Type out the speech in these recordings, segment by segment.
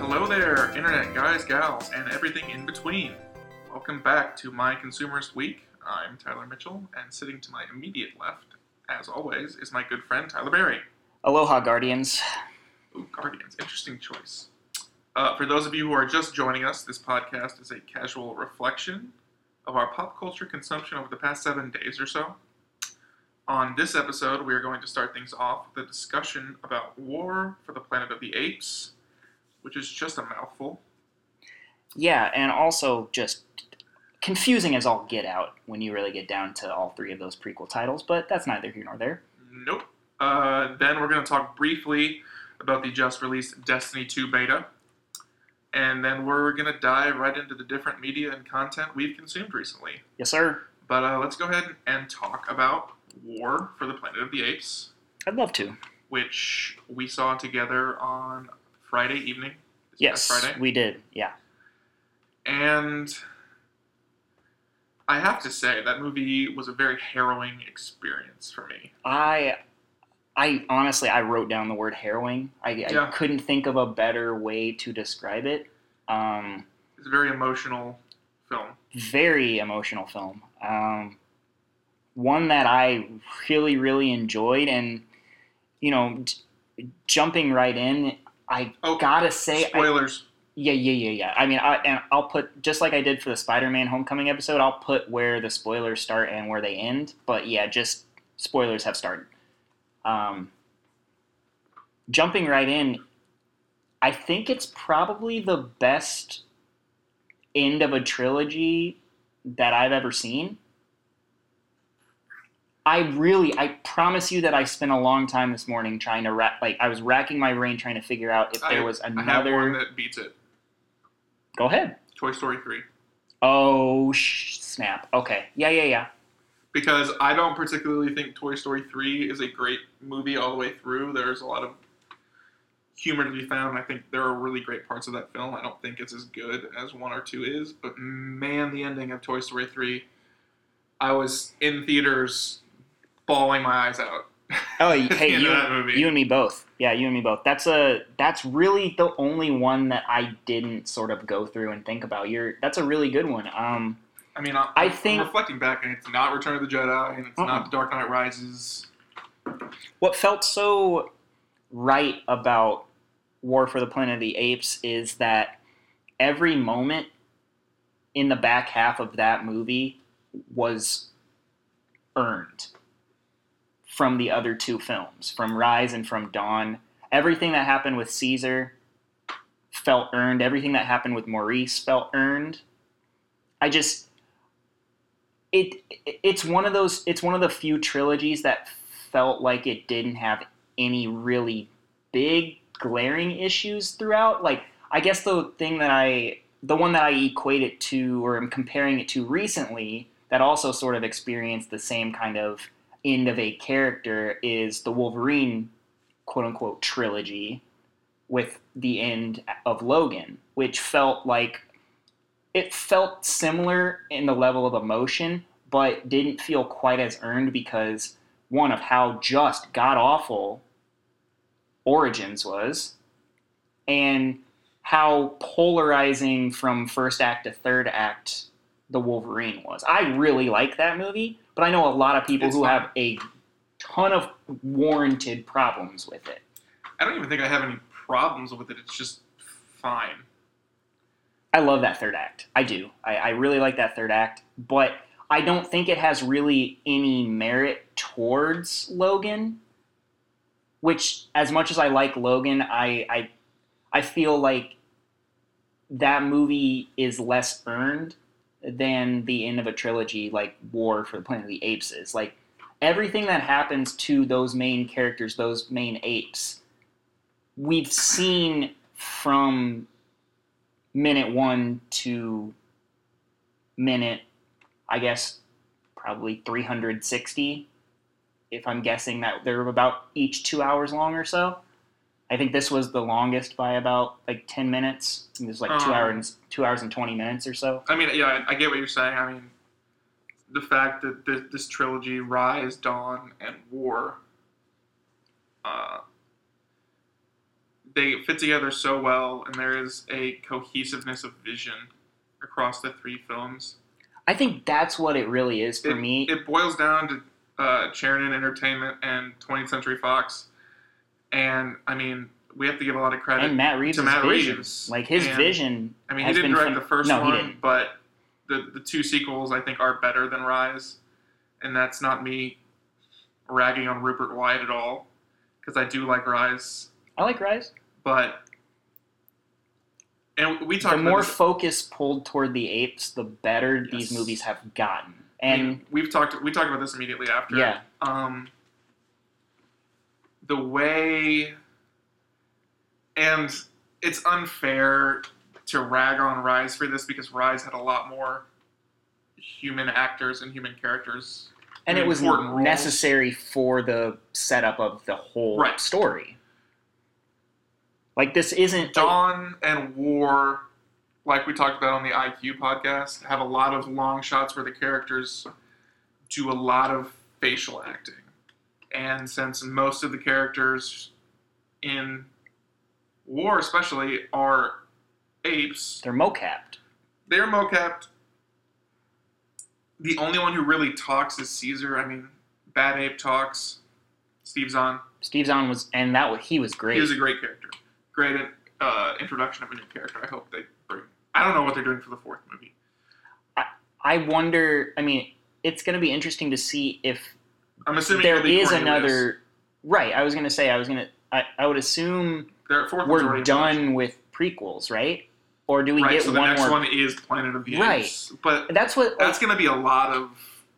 Hello there, internet guys, gals, and everything in between. Welcome back to My Consumerist Week. I'm Tyler Mitchell, and sitting to my immediate left, as always, is my good friend Tyler Berry. Aloha, Guardians. Ooh, Guardians, interesting choice. For those of you who are just joining us, this podcast is a casual reflection of our pop culture consumption over the past 7 days or so. On this episode, we are going to start things off with a discussion about War for the Planet of the Apes, which is just a mouthful. Yeah, and also just confusing as all get out when you really get down to all three of those prequel titles, but that's neither here nor there. Nope. Then we're going to talk briefly about the just-released Destiny 2 beta, and then we're going to dive right into the different media and content we've consumed recently. Yes, sir. But let's go ahead and talk about War for the Planet of the Apes. I'd love to. Which we saw together on Friday evening. Yes, Friday. We did, yeah. And I have to say, that movie was a very harrowing experience for me. I honestly, I wrote down the word harrowing. I couldn't think of a better way to describe it. It's a very emotional film. Very emotional film. One that I really, really enjoyed, and, you know, jumping right in, I gotta say... Spoilers. Yeah. I mean, I'll put, just like I did for the Spider-Man Homecoming episode, I'll put where the spoilers start and where they end. But yeah, just spoilers have started. Jumping right in, I think it's probably the best end of a trilogy that I've ever seen. I promise you that I spent a long time this morning trying to I was racking my brain trying to figure out if there was another... I have one that beats it. Go ahead. Toy Story 3. Oh, snap. Okay. Yeah. Because I don't particularly think Toy Story 3 is a great movie all the way through. There's a lot of humor to be found. I think there are really great parts of that film. I don't think it's as good as 1 or 2 is. But man, the ending of Toy Story 3, I was in theaters bawling my eyes out. Oh, hey, you and me both. Yeah, you and me both. That's really the only one that I didn't sort of go through and think about. That's a really good one. I mean, I'm reflecting back, and it's not Return of the Jedi, and it's not The Dark Knight Rises. What felt so right about War for the Planet of the Apes is that every moment in the back half of that movie was earned from the other two films, from Rise and from Dawn. Everything that happened with Caesar felt earned. Everything that happened with Maurice felt earned. It's one of the few trilogies that felt like it didn't have any really big glaring issues throughout. Like, I guess the one that I equate it to, or am comparing it to recently, that also sort of experienced the same kind of end of a character, is the Wolverine quote-unquote trilogy with the end of Logan, which felt similar in the level of emotion, but didn't feel quite as earned because, one, of how just god-awful Origins was, and how polarizing from first act to third act the Wolverine was. I really like that movie, but I know a lot of people who have a ton of warranted problems with it. I don't even think I have any problems with it. It's just fine. I love that third act. I do. I really like that third act, but I don't think it has really any merit towards Logan, which, as much as I like Logan, I feel like that movie is less earned than the end of a trilogy like War for the Planet of the Apes is. Like, everything that happens to those main characters, those main apes, we've seen from minute 1 to minute, I guess, probably 360, if I'm guessing that they're about each 2 hours long or so. I think this was the longest by about 10 minutes. It was 2 hours and 20 minutes or so. I mean, yeah, I get what you're saying. I mean, the fact that this trilogy, Rise, Dawn, and War, they fit together so well, and there is a cohesiveness of vision across the three films. I think that's what it really is for me. It boils down to Chernin Entertainment and 20th Century Fox, and I mean, we have to give a lot of credit And Matt Reeves' to Matt vision. Reeves. Like, his And, vision. I mean, he has didn't been direct the first no, one, he didn't. but the two sequels I think are better than Rise, and that's not me ragging on Rupert Wyatt at all, because I do like Rise, I like Rise. but and we talked The about more this, focus pulled toward the apes, the better these Yes. movies have gotten. I And mean, we talked about this immediately after. yeah, The way, and it's unfair to rag on Rise for this because Rise had a lot more human actors and human characters. and it was important roles. necessary for the setup of the whole Right. story. Like, this isn't Dawn and War, like we talked about on the IQ podcast, have a lot of long shots where the characters do a lot of facial acting. And since most of the characters in War especially are apes, they're mocapped. they're mocapped. The only one who really talks is Caesar. I mean, Bad Ape talks. Steve Zahn. Steve Zahn was, and he was great. He was a great character. Great introduction of a new character. I hope they bring. I don't know what they're doing for the fourth movie. I wonder. I mean, it's going to be interesting to see if I'm assuming there it'll be is Cornelius. another. Right. I was going to say. I would assume Their fourth one's we're already in done production. with prequels, right? Or do we Right, get so the one next more? one is Planet of the Apes. Right. But That's what. that's going to be a lot of.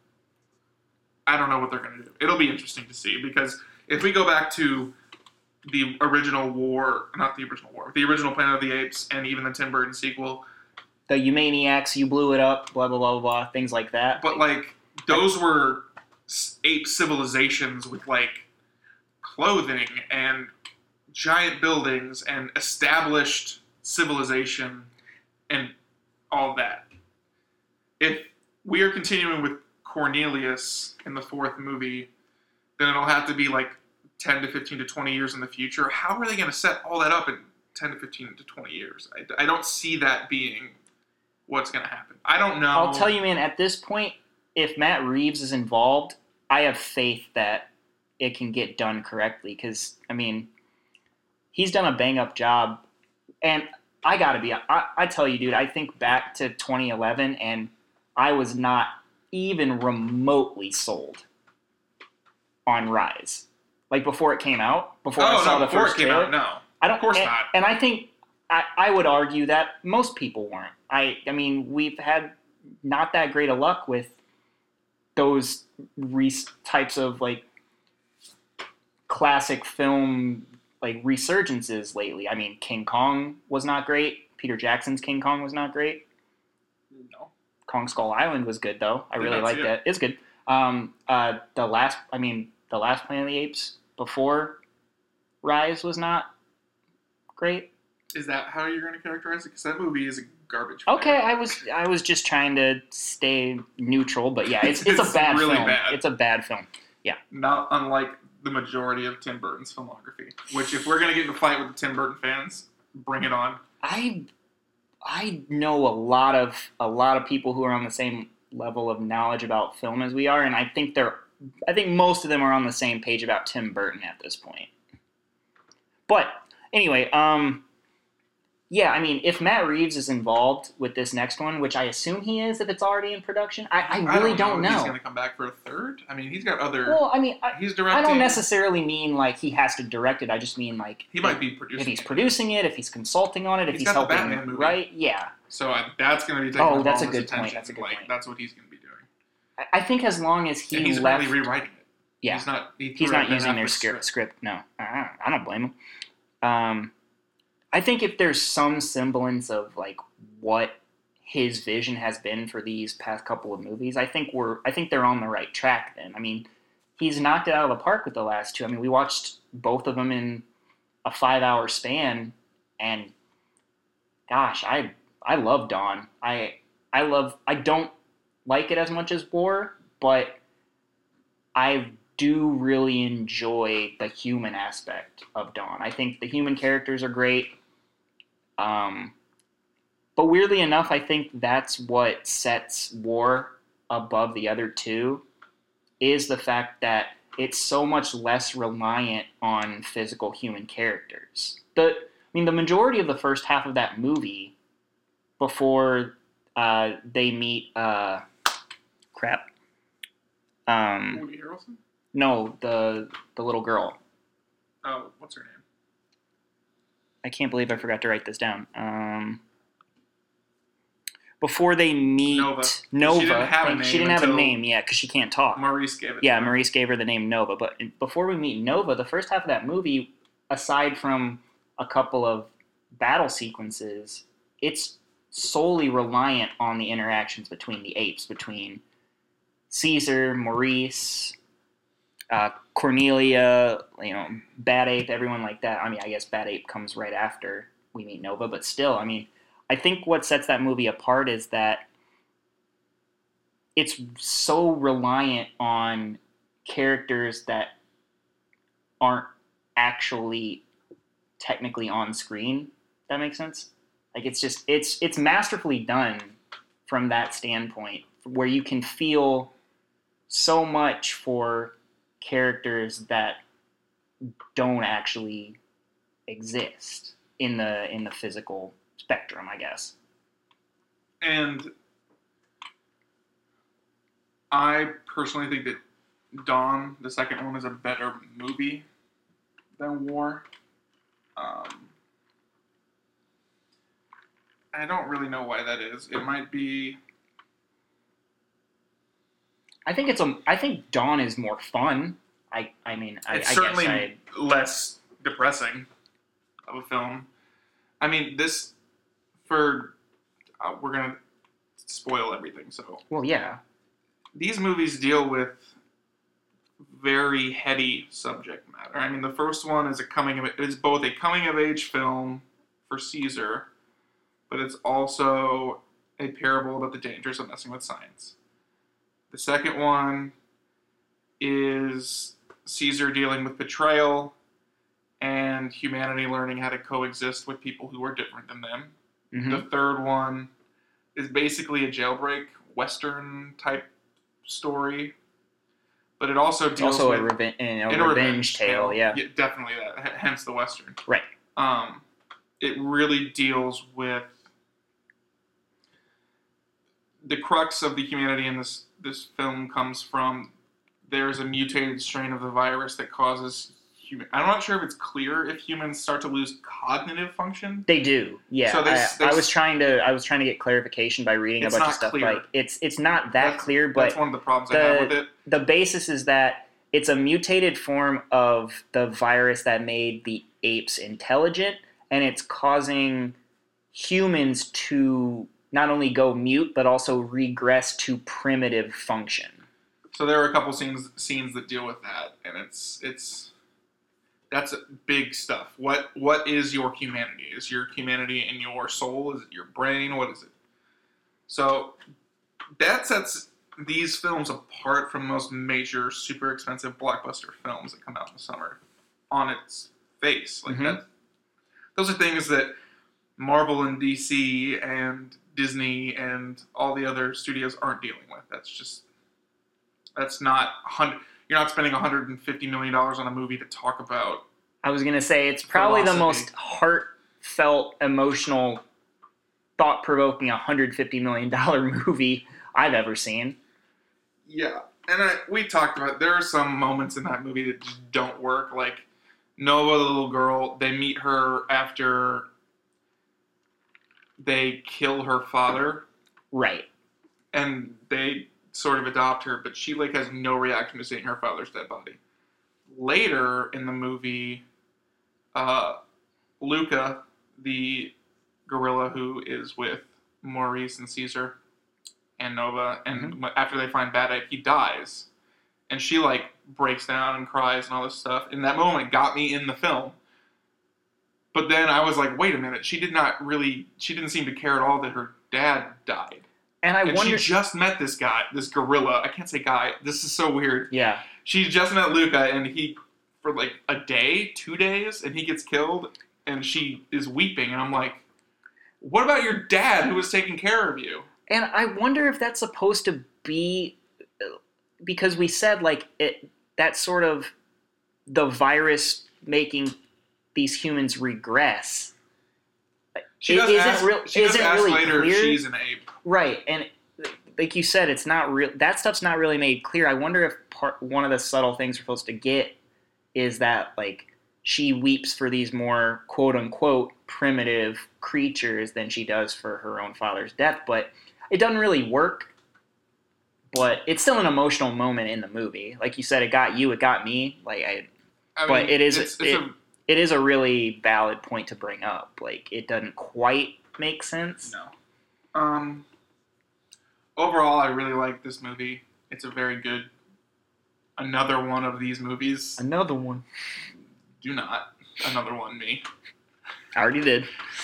I don't know what they're going to do. It'll be interesting to see because if we go back to the original War, not the original War, the original Planet of the Apes, and even the Tim Burton sequel, the You Maniacs, you blew it up, blah blah blah blah, things like that. but like those were ape civilizations with like clothing and giant buildings and established civilization and all that. If we are continuing with Cornelius in the fourth movie, then it'll have to be like 10 to 15 to 20 years in the future. How are they going to set all that up in 10 to 15 to 20 years? I don't see that being what's going to happen. I don't know. I'll tell you, man, at this point, if Matt Reeves is involved, I have faith that it can get done correctly because, I mean, he's done a bang-up job. And I got to be, I tell you, dude, I think back to 2011, and I was not even remotely sold on Rise. Like, before it came out, before I saw the before first it came trailer. out, no. I don't, Of course and, not. And I think I would argue that most people weren't. I mean, we've had not that great of luck with those types of like classic film like resurgences lately. I mean, King Kong was not great. Peter Jackson's King Kong was not great. No. Kong Skull Island was good though. I Did really not liked see that. It's good. The last Planet of the Apes before Rise was not great. Is that how you're going to characterize it? Because that movie is a garbage fire. Okay, I was just trying to stay neutral, but yeah, it's a It's bad really film. bad. It's a bad film. Not unlike the majority of Tim Burton's filmography. Which, if we're going to get in a fight with the Tim Burton fans, bring it on. I know a lot of people who are on the same level of knowledge about film as we are, and I think most of them are on the same page about Tim Burton at this point. But anyway, yeah, I mean, if Matt Reeves is involved with this next one, which I assume he is if it's already in production, I really don't if know. He's going to come back for a third? I mean, he's got other... Well, I mean, he's I directing... don't necessarily mean like he has to direct it. I just mean like He might be producing if he's it. producing it, if he's consulting on it, if He's he's got the helping, Batman movie. right? Yeah. So that's going to be taking Oh, up that's all a his good point. attention. That's a good like, point. That's what he's going to be doing. I think as long as he And he's left, really rewriting it. yeah, He's not, he's not using their script. No, I don't blame him. I think if there's some semblance of like what his vision has been for these past couple of movies, I think they're on the right track. Then, I mean, he's knocked it out of the park with the last two. I mean, we watched both of them in a 5-hour span, and gosh, I love Dawn. I don't like it as much as War, but I do really enjoy the human aspect of Dawn. I think the human characters are great. But weirdly enough, I think that's what sets War above the other two, is the fact that it's so much less reliant on physical human characters. The majority of the first half of that movie, before they meet crap. Woody Harrelson? No, the little girl. Oh, what's her name? I can't believe I forgot to write this down. Before they meet Nova. Nova, She didn't have a name. She didn't have a name yet because she can't talk. Maurice gave it. Yeah, to her. Maurice gave her the name Nova. But before we meet Nova, the first half of that movie, aside from a couple of battle sequences, it's solely reliant on the interactions between the apes, between Caesar, Maurice, Cornelia, Bad Ape, everyone like that. I mean, I guess Bad Ape comes right after we meet Nova, but still, I mean, I think what sets that movie apart is that it's so reliant on characters that aren't actually technically on screen. That makes sense? Like, it's masterfully done from that standpoint, where you can feel so much for characters that don't actually exist in the physical spectrum, I guess. And I personally think that Dawn, the second one, is a better movie than War. I don't really know why that is. It might be. I think Dawn is more fun. It's certainly less depressing of a film. I mean, we're gonna spoil everything. So, well, yeah. These movies deal with very heady subject matter. I mean, the first one is both a coming of age film for Caesar, but it's also a parable about the dangers of messing with science. The second one is Caesar dealing with betrayal and humanity learning how to coexist with people who are different than them. Mm-hmm. The third one is basically a jailbreak Western type story, but it also deals also with a revenge tale. Yeah, definitely that. Hence the Western. Right. It really deals with the crux of the humanity in this film comes from there's a mutated strain of the virus that causes I'm not sure if it's clear if humans start to lose cognitive function. They do, yeah. So I was trying to get clarification by reading a bunch of stuff. Clear. Like it's not that clear, but that's one of the problems I have with it. The basis is that it's a mutated form of the virus that made the apes intelligent, and it's causing humans to not only go mute but also regress to primitive function. So there are a couple scenes that deal with that, and that's big stuff. What is your humanity? Is your humanity in your soul? Is it your brain? What is it? So that sets these films apart from most major, super expensive blockbuster films that come out in the summer on its face. Like that. Those are things that Marvel and DC and Disney and all the other studios aren't dealing with. That's not you're not spending $150 million on a movie to talk about. I was going to say, it's probably the most heartfelt, emotional, thought-provoking $150 million movie I've ever seen. Yeah, and we talked about, there are some moments in that movie that just don't work. Like, Nova, the little girl, they meet her after they kill her father. Right. And they sort of adopt her, but she has no reaction to seeing her father's dead body. Later in the movie, Luca, the gorilla who is with Maurice and Caesar and Nova, and after they find Bad Ape, he dies. And she breaks down and cries and all this stuff. And that moment got me in the film. But then I was like, wait a minute, she didn't seem to care at all that her dad died. And I wonder. She just met this guy, this gorilla. I can't say guy. This is so weird. Yeah. She just met Luca, and he, for like a day, 2 days, and he gets killed, and she is weeping, and I'm like, what about your dad who was taking care of you? And I wonder if that's supposed to be, because we said like that's sort of the virus making these humans regress. She does ask really later clear. if she's an ape. Right, and like you said, it's not real. That stuff's not really made clear. I wonder if one of the subtle things we're supposed to get is that like she weeps for these more quote unquote primitive creatures than she does for her own father's death. But it doesn't really work. But it's still an emotional moment in the movie. Like you said, it got you, it got me. But it is a really valid point to bring up. Like, it doesn't quite make sense. No. Overall, I really like this movie. It's a very good. Another one of these movies. Another one. Do not. Another one, me. I already did.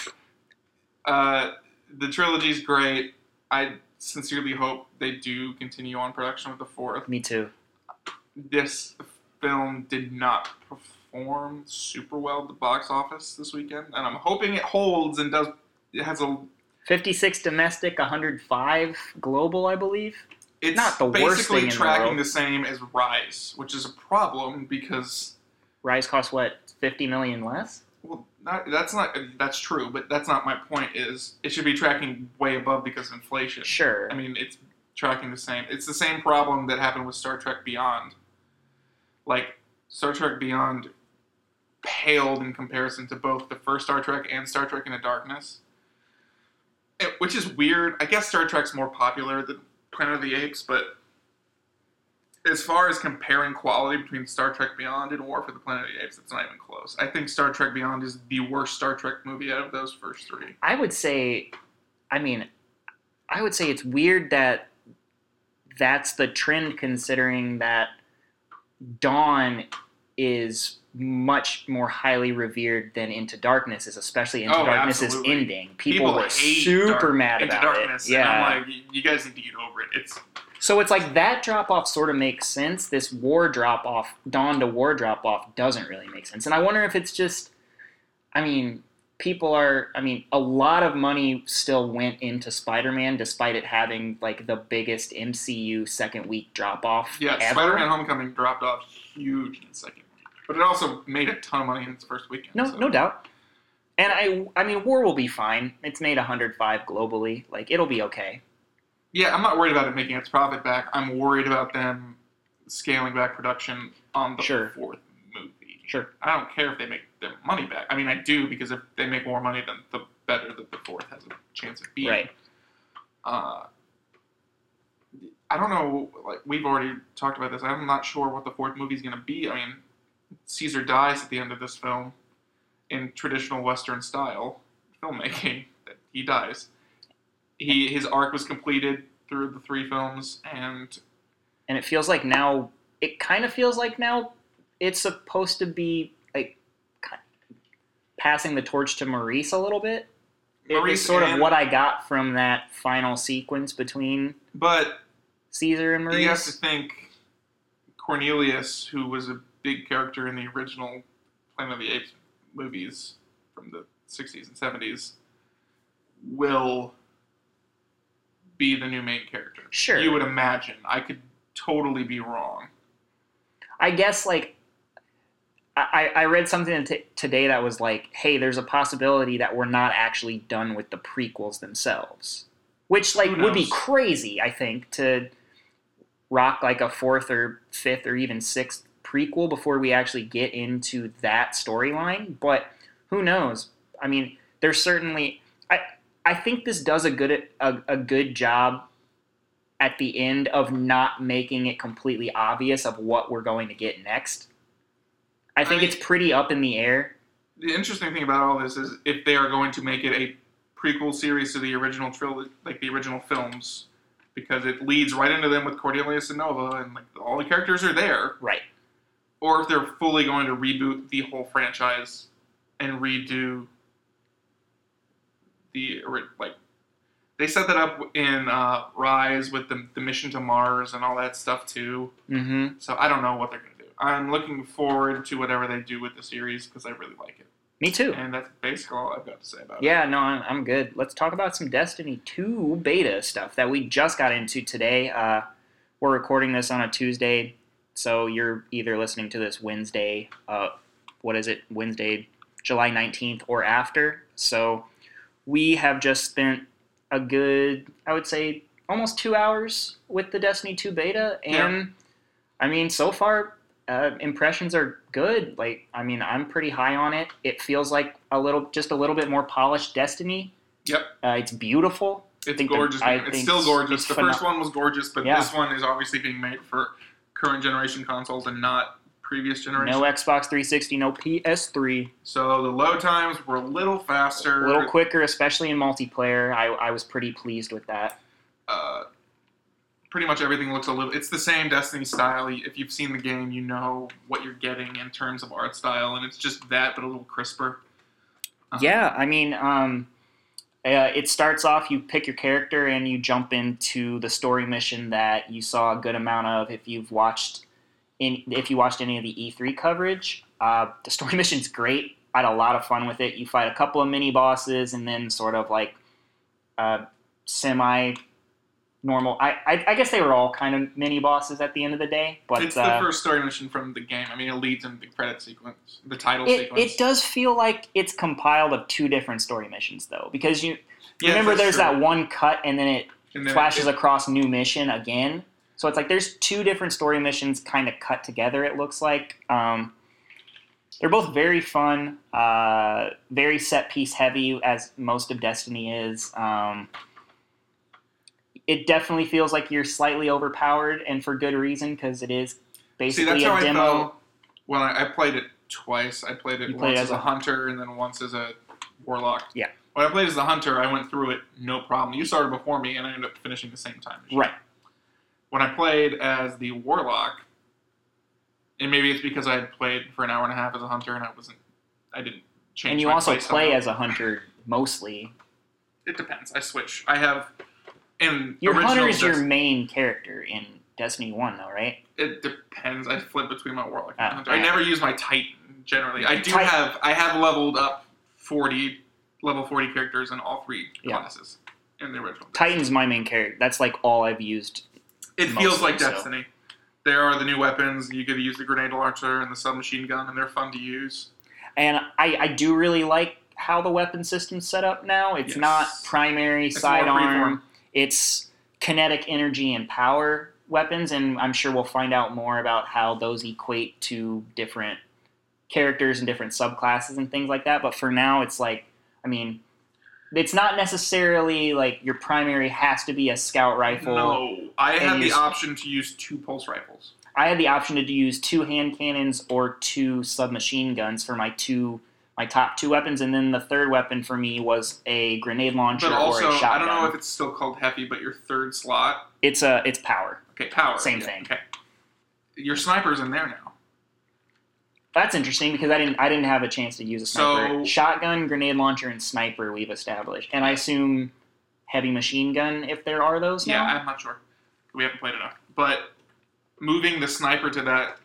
The trilogy's great. I sincerely hope they do continue on production with the fourth. Me too. This film did not perform super well at the box office this weekend, and I'm hoping it holds and does. It has a 56 domestic, 105 global, I believe. It's not the worst thing in the tracking world. the same as Rise, which is a problem because Rise costs what, 50 million less? well, that's true, but that's not my point. Is it should be tracking way above because of inflation. Sure. I mean, it's tracking the same. It's the same problem that happened with Star Trek Beyond. Like, Star Trek Beyond paled in comparison to both the first Star Trek and Star Trek Into Darkness. Which is weird. I guess Star Trek's more popular than Planet of the Apes, but as far as comparing quality between Star Trek Beyond and War for the Planet of the Apes, it's not even close. I think Star Trek Beyond is the worst Star Trek movie out of those first three. I would say it's weird that that's the trend, considering that Dawn is much more highly revered than Into Darkness is, especially Into Darkness absolutely. is ending. People were super mad Into about Darkness, it. Yeah. And I'm like, you guys need to get over it. So it's like that drop-off sort of makes sense. This war drop-off, Dawn to war drop-off, doesn't really make sense. And I wonder if it's just, a lot of money still went into Spider-Man despite it having like the biggest MCU second week drop-off Yeah, ever. Spider-Man Homecoming dropped off huge in the second week. But it also made a ton of money in its first weekend. No doubt. And I mean, War will be fine. It's made 105 globally. Like, it'll be okay. Yeah, I'm not worried about it making its profit back. I'm worried about them scaling back production on the fourth movie. Sure. I don't care if they make their money back. I mean, I do, because if they make more money, then the better that the fourth has a chance of being. Right. I don't know, like, we've already talked about this. I'm not sure what the fourth movie is going to be. I mean, Caesar dies at the end of this film in traditional Western style filmmaking. He dies. His arc was completed through the three films, and it feels like now, it's supposed to be like passing the torch to Maurice a little bit. It's sort of what I got from that final sequence between Caesar and Maurice. You have to think Cornelius, who was a big character in the original Planet of the Apes movies from the 60s and 70s, will be the new main character. Sure. You would imagine. I could totally be wrong. I guess, like, I read something today that was like, hey, there's a possibility that we're not actually done with the prequels themselves. Which, like, would be crazy, I think, to rock, like, a fourth or fifth or even sixth prequel before we actually get into that storyline. But who knows? I mean, there's certainly... I think this does a good job at the end of not making it completely obvious of what we're going to get next. I think it's pretty up in the air. The interesting thing about all this is if they are going to make it a prequel series to the original trilogy, like the original films, because it leads right into them with Cornelius and Nova, and like all the characters are there. Right. Or if they're fully going to reboot the whole franchise and redo They set that up in Rise with the mission to Mars and all that stuff too. Mm-hmm. So I don't know what they're going to do. I'm looking forward to whatever they do with the series because I really like it. Me too. And that's basically all I've got to say about it. Yeah, no, I'm good. Let's talk about some Destiny 2 beta stuff that we just got into today. We're recording this on a Tuesday, so you're either listening to this Wednesday, Wednesday, July 19th or after. So we have just spent a good, I would say, almost 2 hours with the Destiny 2 beta. And, I mean, so far, impressions are good. Like, I mean, I'm pretty high on it. It feels like just a little bit more polished Destiny. Yep. It's beautiful. It's gorgeous. It's still gorgeous. The first one was gorgeous, but this one is obviously being made for current generation consoles and not previous generation. No Xbox 360, no PS3. So the load times were a little faster. A little quicker, especially in multiplayer. I was pretty pleased with that. Pretty much everything looks a little... It's the same Destiny style. If you've seen the game, you know what you're getting in terms of art style, and it's just that, but a little crisper. Yeah, I mean... it starts off, you pick your character and you jump into the story mission that you saw a good amount of if you watched any of the E3 coverage. The story mission's great. I had a lot of fun with it. You fight a couple of mini bosses and then sort of like semi-normal. I guess they were all kind of mini bosses at the end of the day. But it's the first story mission from the game. I mean, it leads into the credit sequence, the title sequence. It does feel like it's compiled of two different story missions, though, because remember there's that one cut and then it flashes across new mission again. So it's like there's two different story missions kind of cut together, it looks like. They're both very fun, very set-piece heavy, as most of Destiny is. It definitely feels like you're slightly overpowered, and for good reason, because it is basically a demo. I felt when I played it twice. I played it once as a hunter and then once as a warlock. Yeah. When I played as the hunter, I went through it no problem. You started before me, and I ended up finishing the same time as you. Right. When I played as the warlock, and maybe it's because I had played for an hour and a half as a hunter, and I didn't change. And you also play as a hunter mostly. It depends. I switch. I have. Your hunter is your main character in Destiny 1, though, right? It depends. I flip between my warlock and hunter. I never use my titan generally. I have leveled up level 40 characters in all three classes in the original. Titan's my main character. That's like all I've used. It feels like Destiny. There are the new weapons. You get to use the grenade launcher and the submachine gun, and they're fun to use. And I do really like how the weapon system's set up now. It's not primary, sidearm. It's kinetic energy and power weapons, and I'm sure we'll find out more about how those equate to different characters and different subclasses and things like that. But for now, it's like, I mean, it's not necessarily like your primary has to be a scout rifle. No, I had the option to use 2 pulse rifles. I had the option to use 2 hand cannons or 2 submachine guns for my top 2 weapons, and then the third weapon for me was a grenade launcher or a shotgun. I don't know if it's still called heavy, but your third slot... It's power. Okay, power. Same thing. Okay. Your sniper's in there now. That's interesting because I didn't have a chance to use a sniper. Shotgun, grenade launcher, and sniper we've established. And I assume heavy machine gun if there are those now? Yeah, I'm not sure. We haven't played enough. But moving the sniper to that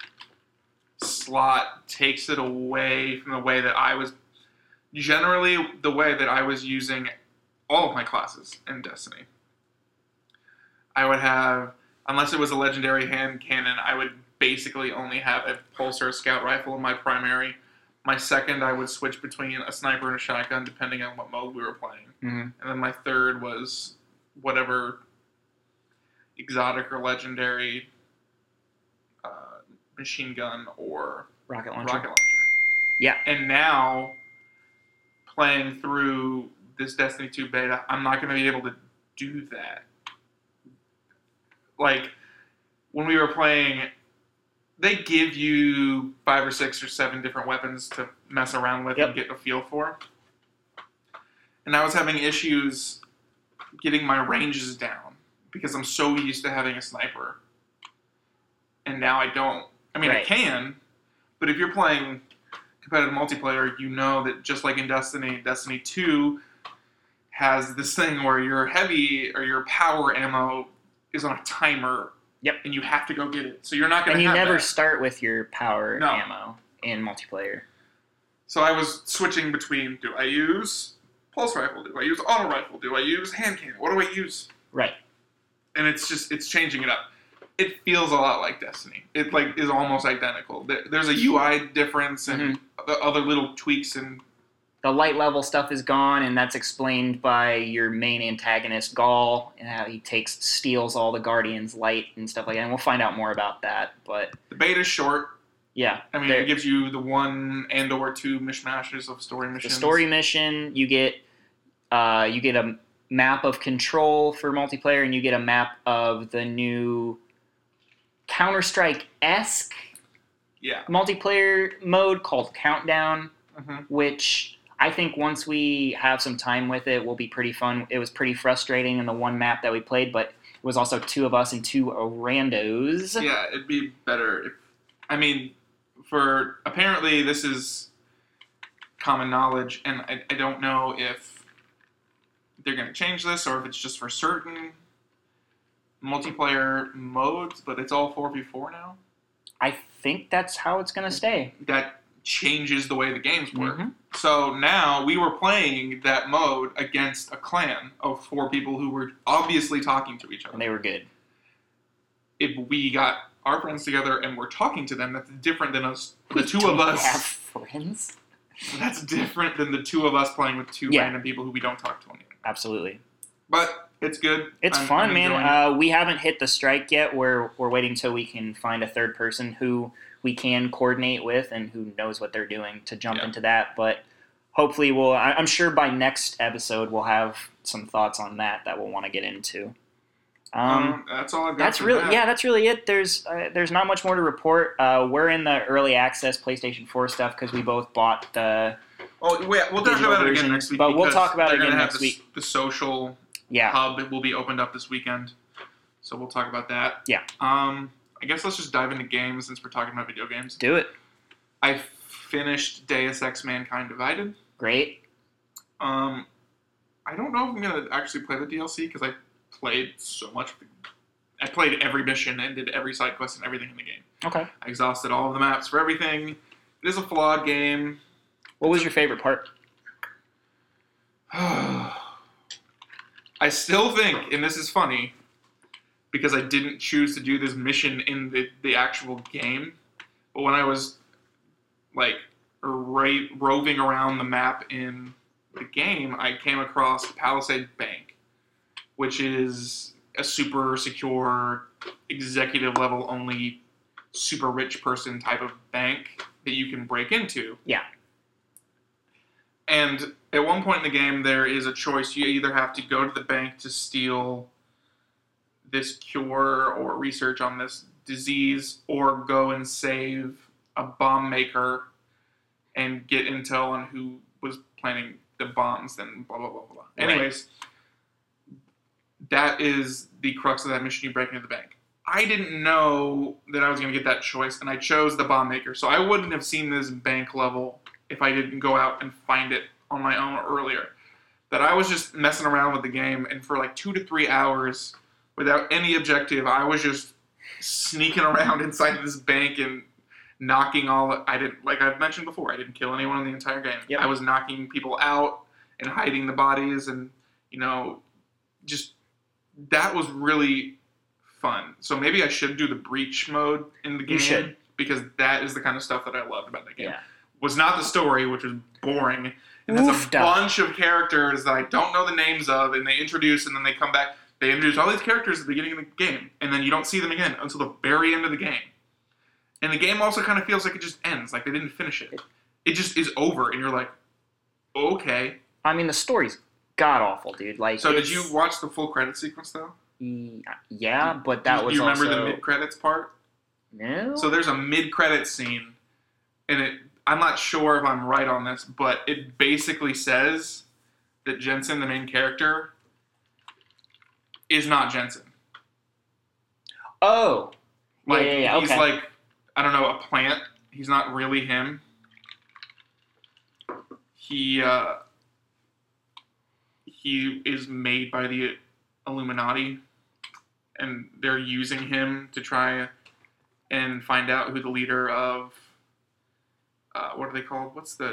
slot takes it away from the way that I was... Generally, the way that I was using all of my classes in Destiny. I would have... Unless it was a legendary hand cannon, I would basically only have a pulse or a scout rifle in my primary. My second, I would switch between a sniper and a shotgun, depending on what mode we were playing. Mm-hmm. And then my third was whatever exotic or legendary machine gun or rocket launcher. Yeah. And now, playing through this Destiny 2 beta, I'm not going to be able to do that. Like, when we were playing, they give you 5 or 6 or 7 different weapons to mess around with and get a feel for. And I was having issues getting my ranges down because I'm so used to having a sniper. And now I don't. I mean, I can, but if you're playing competitive multiplayer, you know that just like in Destiny 2 has this thing where your heavy or your power ammo is on a timer. Yep. And you have to go get it. So you're not going to And have you never that. start with your power No. ammo in multiplayer. So I was switching between, do I use pulse rifle? Do I use auto rifle? Do I use hand cannon? What do I use? Right. And it's changing it up. It feels a lot like Destiny. It like is almost identical. There's a UI difference and the other little tweaks, and the light level stuff is gone, and that's explained by your main antagonist, Gaul, and how he steals all the Guardians' light and stuff like that. And we'll find out more about that. But the beta's short. yeah, I mean, it gives you the 1 and/or 2 mishmashes of story missions. the story mission, you get a map of Control for multiplayer, and you get a map of the new Counter-Strike-esque multiplayer mode called Countdown, which I think once we have some time with it will be pretty fun. It was pretty frustrating in the one map that we played, but it was also 2 of us and 2 randos. Yeah, it'd be better if, apparently this is common knowledge, and I don't know if they're going to change this or if it's just for certain multiplayer modes, but it's all 4v4 now. I think that's how it's going to stay. That changes the way the games work. So now we were playing that mode against a clan of 4 people who were obviously talking to each other. And they were good. If we got our friends together and we're talking to them, that's different than us. The We 2 of don't us have friends. That's different than the 2 of us playing with 2 random people who we don't talk to anymore. Absolutely. But it's good. It's fun, man. We haven't hit the strike yet. We're waiting till we can find a third person who we can coordinate with and who knows what they're doing to jump into that. But hopefully I'm sure by next episode we'll have some thoughts on that we'll want to get into. That's all I've got. That's really it. There's not much more to report. We're in the early access PlayStation 4 stuff because we both bought the. Oh, we'll talk about it again next week. But we'll talk about it again next week. The social hub will be opened up this weekend, so we'll talk about that. Yeah. I guess let's just dive into games since we're talking about video games. Do it. I finished Deus Ex: Mankind Divided. Great. I don't know if I'm gonna actually play the DLC because I played so much. I played every mission and did every side quest and everything in the game. Okay. I exhausted all of the maps for everything. It is a flawed game. What was your favorite part? I still think, and this is funny, because I didn't choose to do this mission in the actual game, but when I was roving around the map in the game, I came across Palisade Bank, which is a super secure, executive level only, super rich person type of bank that you can break into. Yeah. And at one point in the game, there is a choice. You either have to go to the bank to steal this cure or research on this disease, or go and save a bomb maker and get intel on who was planning the bombs, then blah, blah, blah, blah. Right. Anyways, that is the crux of that mission. You break into the bank. I didn't know that I was going to get that choice, and I chose the bomb maker. So I wouldn't have seen this bank level if I didn't go out and find it on my own earlier. That I was just messing around with the game, and for 2 to 3 hours, without any objective, I was just sneaking around inside of this bank and knocking like I've mentioned before, I didn't kill anyone in the entire game. Yep. I was knocking people out and hiding the bodies, and, just, that was really fun. So maybe I should do the breach mode in the game. You should. Because that is the kind of stuff that I loved about that game. Yeah. Was not the story, which was boring. And there's a bunch of characters that I don't know the names of, and they introduce, and then they come back. They introduce all these characters at the beginning of the game, and then you don't see them again until the very end of the game. And the game also kind of feels like it just ends, like they didn't finish it. It just is over, and you're like, okay. I mean, the story's god-awful, dude. So did you watch the full credit sequence, though? Yeah, but that was you remember also... the mid-credits part? No? So there's a mid-credits scene, and I'm not sure if I'm right on this, but it basically says that Jensen, the main character, is not Jensen. Oh. Yeah, He's okay. I don't know, a plant. He's not really him. he is made by the Illuminati, and they're using him to try and find out who the leader of what are they called?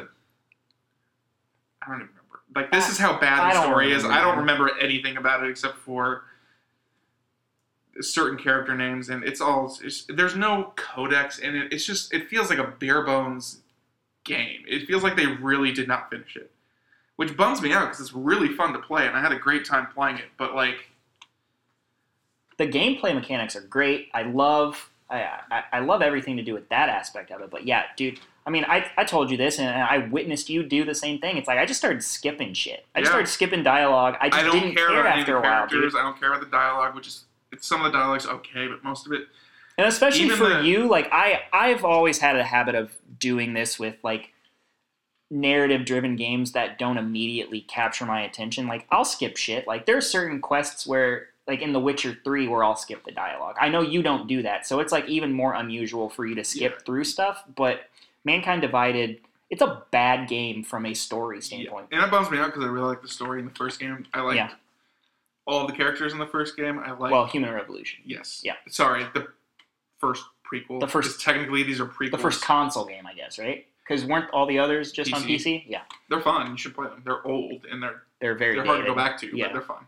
I don't even remember. Like, this is how bad the story is. I don't remember anything about it except for certain character names, and there's no codex in it. It's just, it feels like a bare bones game. It feels like they really did not finish it, which bums me out because it's really fun to play, and I had a great time playing it. But like, the gameplay mechanics are great. I love everything to do with that aspect of it. But yeah, dude, I mean, I told you this, and I witnessed you do the same thing. It's like I just started skipping shit. I just started skipping dialogue. I just didn't care after a while, dude. I don't care about the dialogue, some of the dialogue's okay, but most of it. And especially for you, like I've always had a habit of doing this with like narrative-driven games that don't immediately capture my attention. Like I'll skip shit. Like there are certain quests where, like in The Witcher 3, where I'll skip the dialogue. I know you don't do that, so it's like even more unusual for you to skip through stuff. But Mankind Divided, it's a bad game from a story standpoint. Yeah. And it bums me out because I really like the story in the first game. I like all the characters in the first game. Human Revolution. Yes. Yeah. Sorry, the first prequel. Because technically these are prequels. The first console game, I guess, right? Because weren't all the others just on PC? Yeah. They're fun. You should play them. They're old and they're very hard to go back to, but they're fun.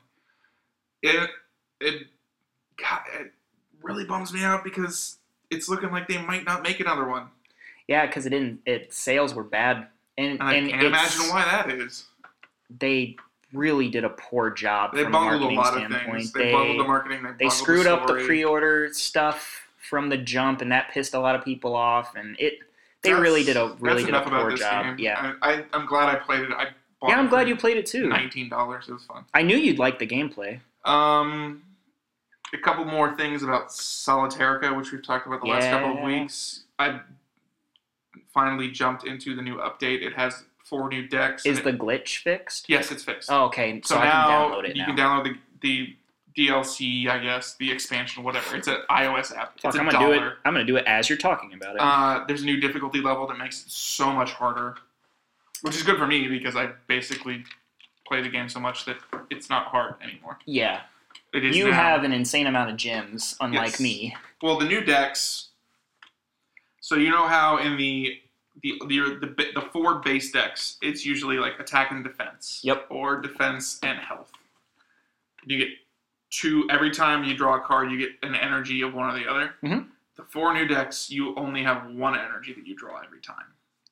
It really bums me out because it's looking like they might not make another one. Yeah, because sales were bad, and I can't imagine why that is. They really did a poor job. They from a bungled marketing a lot standpoint. of things. They bungled the marketing. They screwed up the pre-order stuff from the jump, and that pissed a lot of people off. And they really did a poor job. Game. Yeah, I'm glad I played it. I'm glad you played it too. $19. It was fun. I knew you'd like the gameplay. A couple more things about Solitarica, which we've talked about the last couple of weeks. I finally jumped into the new update. It has 4 new decks. Is the glitch fixed? Yes, it's fixed. Oh, okay. So now I can download it. You can download the DLC, I guess, the expansion, whatever. It's an iOS app. It's $1. I'm gonna do it as you're talking about it. There's a new difficulty level that makes it so much harder, which is good for me because I basically play the game so much that it's not hard anymore. Yeah. It is. You have an insane amount of gems, unlike me. Well, the new decks. So you know how in the 4 base decks, it's usually like attack and defense. Yep. Or defense and health. You get 2 every time you draw a card. You get an energy of one or the other. Mm-hmm. The 4 new decks, you only have 1 energy that you draw every time.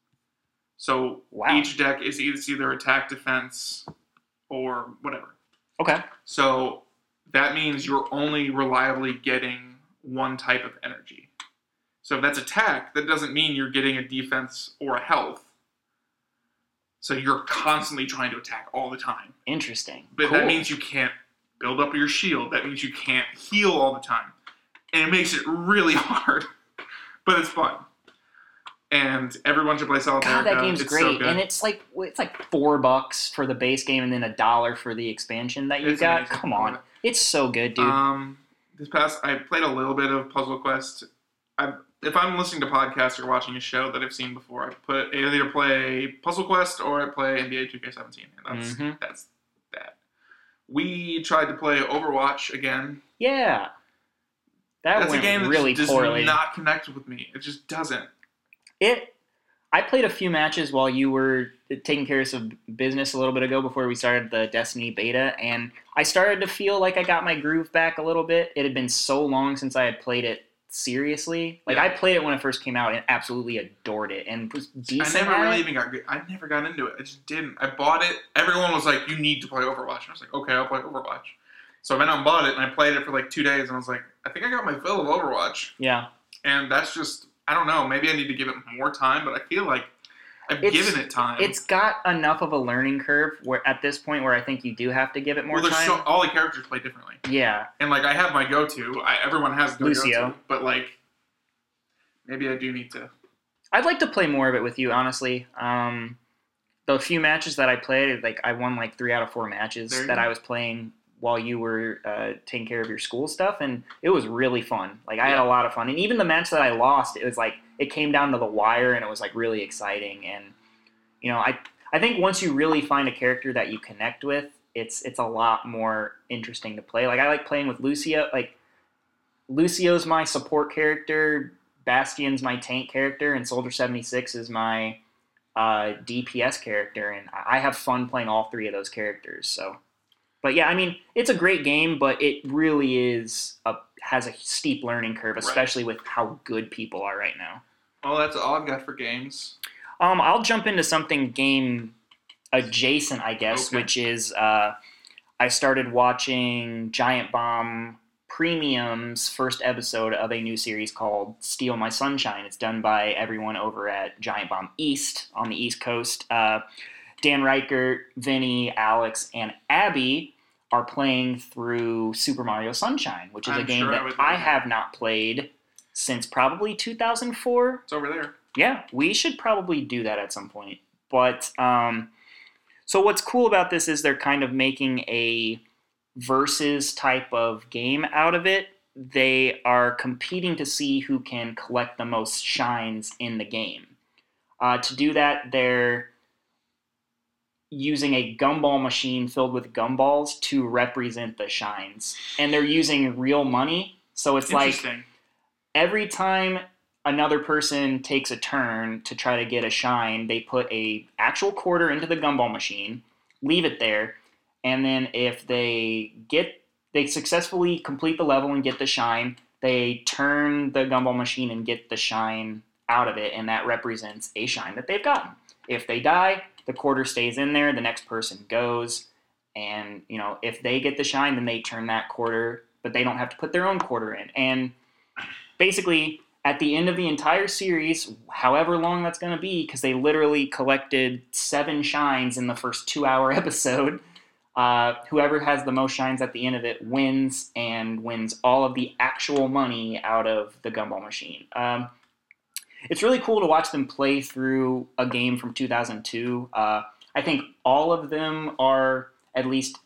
So each deck is either attack, defense, or whatever. Okay. So that means you're only reliably getting 1 type of energy. So if that's attack, that doesn't mean you're getting a defense or a health. So you're constantly trying to attack all the time. Interesting. But that means you can't build up your shield. That means you can't heal all the time. And it makes it really hard. But it's fun. And everyone should play Solitarica. God, that game's great. So good. And it's like $4 for the base game and then $1 for the expansion that you got. Amazing. Come on. It's so good, dude. I played a little bit of Puzzle Quest. If I'm listening to podcasts or watching a show that I've seen before, I either play Puzzle Quest or I play NBA 2K17. And that's that. We tried to play Overwatch again. Yeah. That's a game that really just poorly. does not connect with me. It just doesn't. I played a few matches while you were taking care of some business a little bit ago before we started the Destiny beta, and I started to feel like I got my groove back a little bit. It had been so long since I had played it seriously. I played it when it first came out and absolutely adored it and was decent. I never got into it. I just didn't. I bought it. Everyone was like, you need to play Overwatch. And I was like, okay, I'll play Overwatch. So I went out and bought it, and I played it for like 2 days, and I was like, I think I got my fill of Overwatch. Yeah. And that's just, I don't know, maybe I need to give it more time, but I feel like I've given it time. It's got enough of a learning curve where at this point where I think you do have to give it more time. All the characters play differently. Yeah. And I have my go-to. Everyone has their Lucio. go-to. But maybe I do need to. I'd like to play more of it with you, honestly. The few matches that I played, I won 3 out of 4 matches that I was playing while you were taking care of your school stuff, and it was really fun. I had a lot of fun. And even the match that I lost, it was it came down to the wire, and it was really exciting. And I think once you really find a character that you connect with, it's a lot more interesting to play. Like I like playing with Lucio. Like Lucio's my support character, Bastion's my tank character, and Soldier 76 is my DPS character, and I have fun playing all three of those characters. So, but yeah, I mean, it's a great game, but it really has a steep learning curve, especially with how good people are right now. Well, that's all I've got for games. I'll jump into something game adjacent, I guess, which is I started watching Giant Bomb Premium's first episode of a new series called Steal My Sunshine. It's done by everyone over at Giant Bomb East on the East Coast. Dan Reichert, Vinny, Alex, and Abby are playing through Super Mario Sunshine, which is a game that I have not played since probably 2004. It's over there. Yeah, we should probably do that at some point. But so what's cool about this is they're kind of making a versus type of game out of it. They are competing to see who can collect the most shines in the game. To do that, they're using a gumball machine filled with gumballs to represent the shines. And they're using real money. So it's like every time another person takes a turn to try to get a shine, they put a actual quarter into the gumball machine, leave it there, and then if they successfully complete the level and get the shine, they turn the gumball machine and get the shine out of it, and that represents a shine that they've gotten. If they die, the quarter stays in there, the next person goes, and if they get the shine, then they turn that quarter, but they don't have to put their own quarter in. And basically, at the end of the entire series, however long that's going to be, because they literally collected 7 shines in the first 2-hour episode, whoever has the most shines at the end of it wins, and wins all of the actual money out of the gumball machine. It's really cool to watch them play through a game from 2002. I think all of them are at least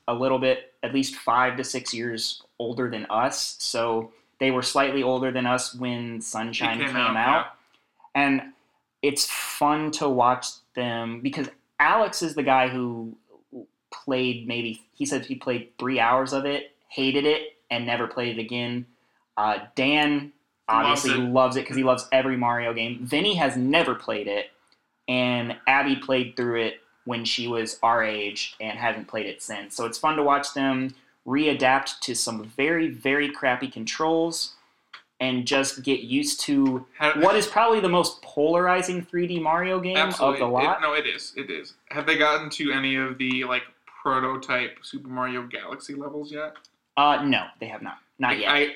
5 to 6 years older than us, so they were slightly older than us when Sunshine came out. Yeah. And it's fun to watch them because Alex is the guy who played he said he played 3 hours of it, hated it, and never played it again. Dan obviously loves it because he loves every Mario game. Vinny has never played it, and Abby played through it when she was our age and hasn't played it since. So it's fun to watch them readapt to some very, very crappy controls and just get used to what is probably the most polarizing 3D Mario game of the lot. It is. Have they gotten to any of the prototype Super Mario Galaxy levels yet? No, they have not. Not yet.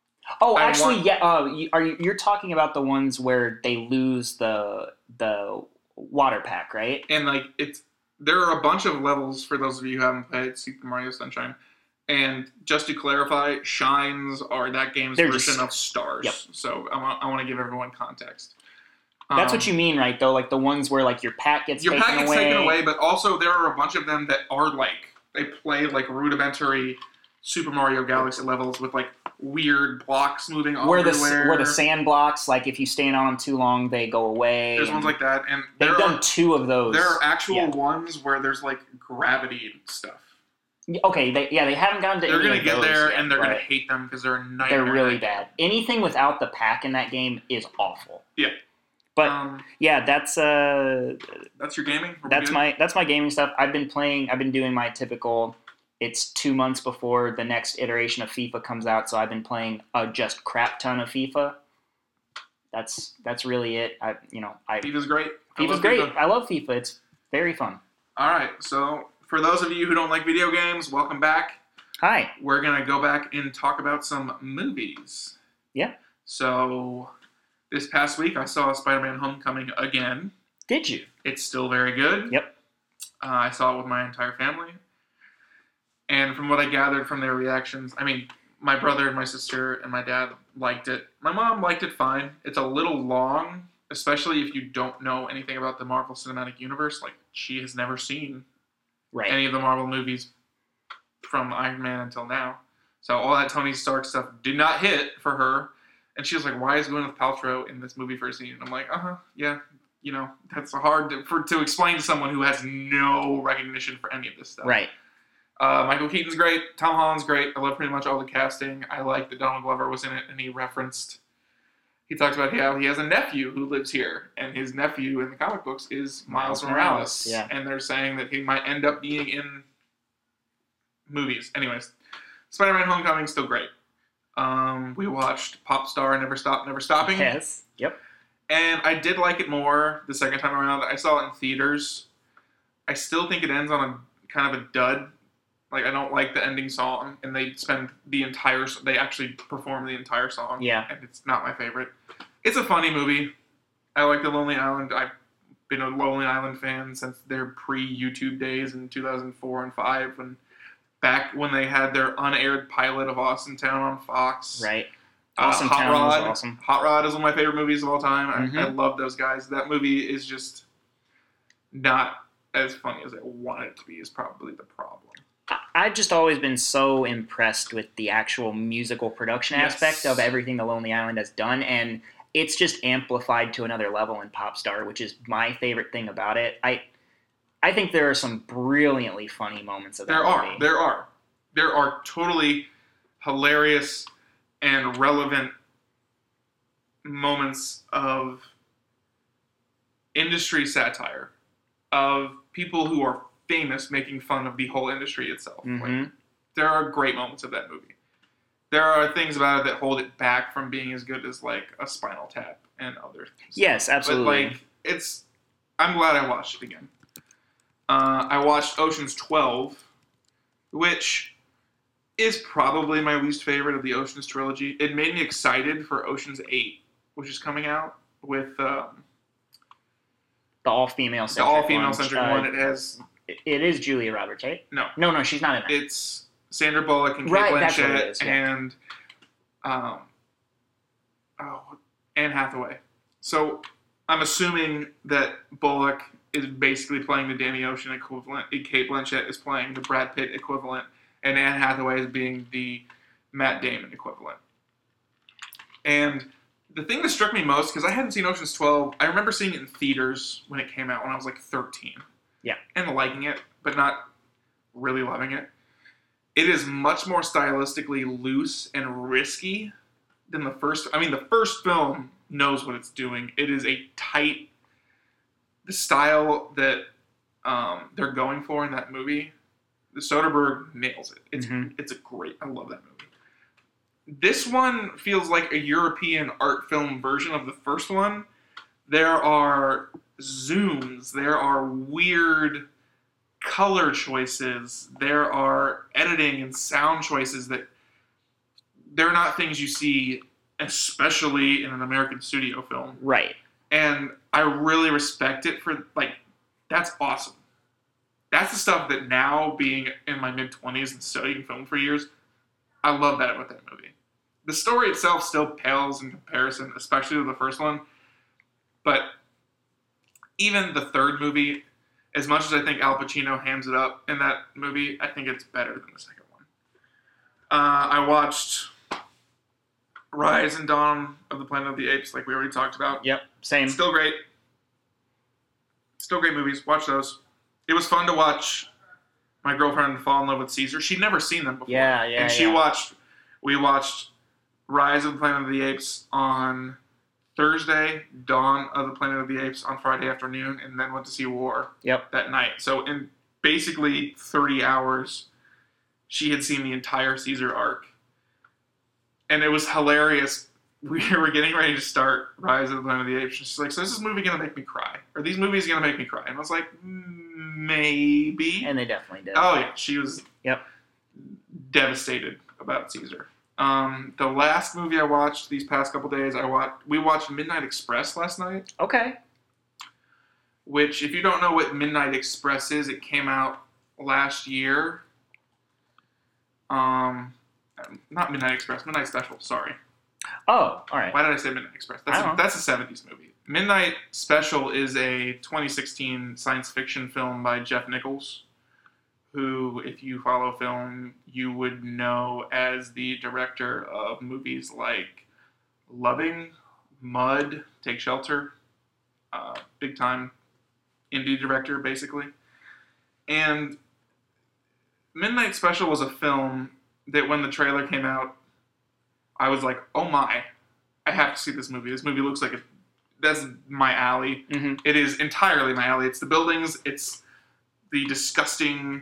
You're talking about the ones where they lose the water pack, right? And there are a bunch of levels for those of you who haven't played Super Mario Sunshine. And just to clarify, shines are that game's version of stars. Yep. So I want to give everyone context. That's what you mean, right? Though, the ones where your pack gets taken away. But also there are a bunch of them that are they play rudimentary Super Mario Galaxy levels with weird blocks moving everywhere. Where the sand blocks, if you stand on them too long, they go away. There's ones like that, and they've done 2 of those. There are actual ones where there's gravity and stuff. Okay, they haven't gotten to. They're gonna get there, and they're gonna hate them because they're a nightmare. They're really bad. Anything without the pack in that game is awful. Yeah. But that's your gaming. That's my gaming stuff. I've been doing my typical. It's 2 months before the next iteration of FIFA comes out, so I've been playing a just crap ton of FIFA. That's really it. FIFA's great. FIFA's great. I love FIFA. It's very fun. All right, so for those of you who don't like video games, welcome back. Hi. We're gonna go back and talk about some movies. Yeah. So this past week, I saw Spider-Man: Homecoming again. Did you? It's still very good. Yep. I saw it with my entire family. And from what I gathered from their reactions, my brother and my sister and my dad liked it. My mom liked it fine. It's a little long, especially if you don't know anything about the Marvel Cinematic Universe. She has never seen any of the Marvel movies from Iron Man until now. So all that Tony Stark stuff did not hit for her. And she was like, why is Gwyneth Paltrow in this movie for a scene? And I'm like, yeah. That's hard to explain to someone who has no recognition for any of this stuff. Right. Michael Keaton's great. Tom Holland's great. I love pretty much all the casting. I like that Donald Glover was in it, and he talks about how he has a nephew who lives here, and his nephew in the comic books is Miles Morales. Yeah. And they're saying that he might end up being in movies. Anyways, Spider-Man Homecoming still great. We watched Popstar Never Stop, Never Stopping. Yes. Yep. And I did like it more the second time around. I saw it in theaters. I still think it ends on a kind of a dud. Like, I don't like the ending song, and they actually perform the entire song. Yeah. And it's not my favorite. It's a funny movie. I like The Lonely Island. I've been a Lonely Island fan since their pre-YouTube days in 2004 and 5, and back when they had their unaired pilot of Austin Town on Fox. Right. Austin Town was awesome. Hot Rod is one of my favorite movies of all time. Mm-hmm. I love those guys. That movie is just not as funny as I want it to be, is probably the problem. I've just always been so impressed with the actual musical production aspect of everything The Lonely Island has done, and it's just amplified to another level in Popstar, which is my favorite thing about it. I think there are some brilliantly funny moments of that movie. There are totally hilarious and relevant moments of industry satire, of people who are famous making fun of the whole industry itself. Mm-hmm. Like, there are great moments of that movie. There are things about it that hold it back from being as good as like a Spinal Tap and other things. Yes, absolutely. But like, I'm glad I watched it again. I watched Ocean's 12, which is probably my least favorite of the Ocean's trilogy. It made me excited for Ocean's 8, which is coming out with the all-female centric one. It is Julia Roberts, right? No, she's not in it. It's Sandra Bullock and Kate Blanchett, that's what it is, yeah. And Anne Hathaway. So I'm assuming that Bullock is basically playing the Danny Ocean equivalent, and Kate Blanchett is playing the Brad Pitt equivalent, and Anne Hathaway is being the Matt Damon equivalent. And the thing that struck me most, because I hadn't seen Ocean's 12, I remember seeing it in theaters when it came out when I was like 13. Yeah. And liking it, but not really loving it. It is much more stylistically loose and risky than the first. I mean, the first film knows what it's doing. It is a tight, the style that they're going for in that movie. The Soderbergh nails it. It's a great. I love that movie. This one feels like a European art film version of the first one. There are zooms. There are weird color choices. There are editing and sound choices that they're not things you see, especially in an American studio film. Right. And I really respect it for, like, that's awesome. That's the stuff that now, being in my mid-20s and studying film for years, I love that about that movie. The story itself still pales in comparison, especially to the first one. But even the third movie, as much as I think Al Pacino hams it up in that movie, I think it's better than the second one. I watched Rise and Dawn of the Planet of the Apes, like we already talked about. Yep, same. Still great. Still great movies. Watch those. It was fun to watch my girlfriend fall in love with Caesar. She'd never seen them before. Yeah. And we watched Rise of the Planet of the Apes on Thursday, Dawn of the Planet of the Apes on Friday afternoon, and then went to see War that night. So in basically 30 hours, she had seen the entire Caesar arc. And it was hilarious. We were getting ready to start Rise of the Planet of the Apes. She's like, so is this movie going to make me cry? Are these movies going to make me cry? And I was like, maybe. And they definitely did. Oh, yeah. She was devastated about Caesar. The last movie I watched these past couple days, we watched Midnight Express last night. Okay. Which, if you don't know what Midnight Express is, it came out last year. Not Midnight Express, Midnight Special, sorry. Oh, all right. Why did I say Midnight Express? That's a 70s movie. Midnight Special is a 2016 science fiction film by Jeff Nichols, who, if you follow film, you would know as the director of movies like Loving, Mud, Take Shelter, big time indie director, basically. And Midnight Special was a film that when the trailer came out, I was like, oh my, I have to see this movie. This movie looks like that's my alley. Mm-hmm. It is entirely my alley. It's the buildings. It's the disgusting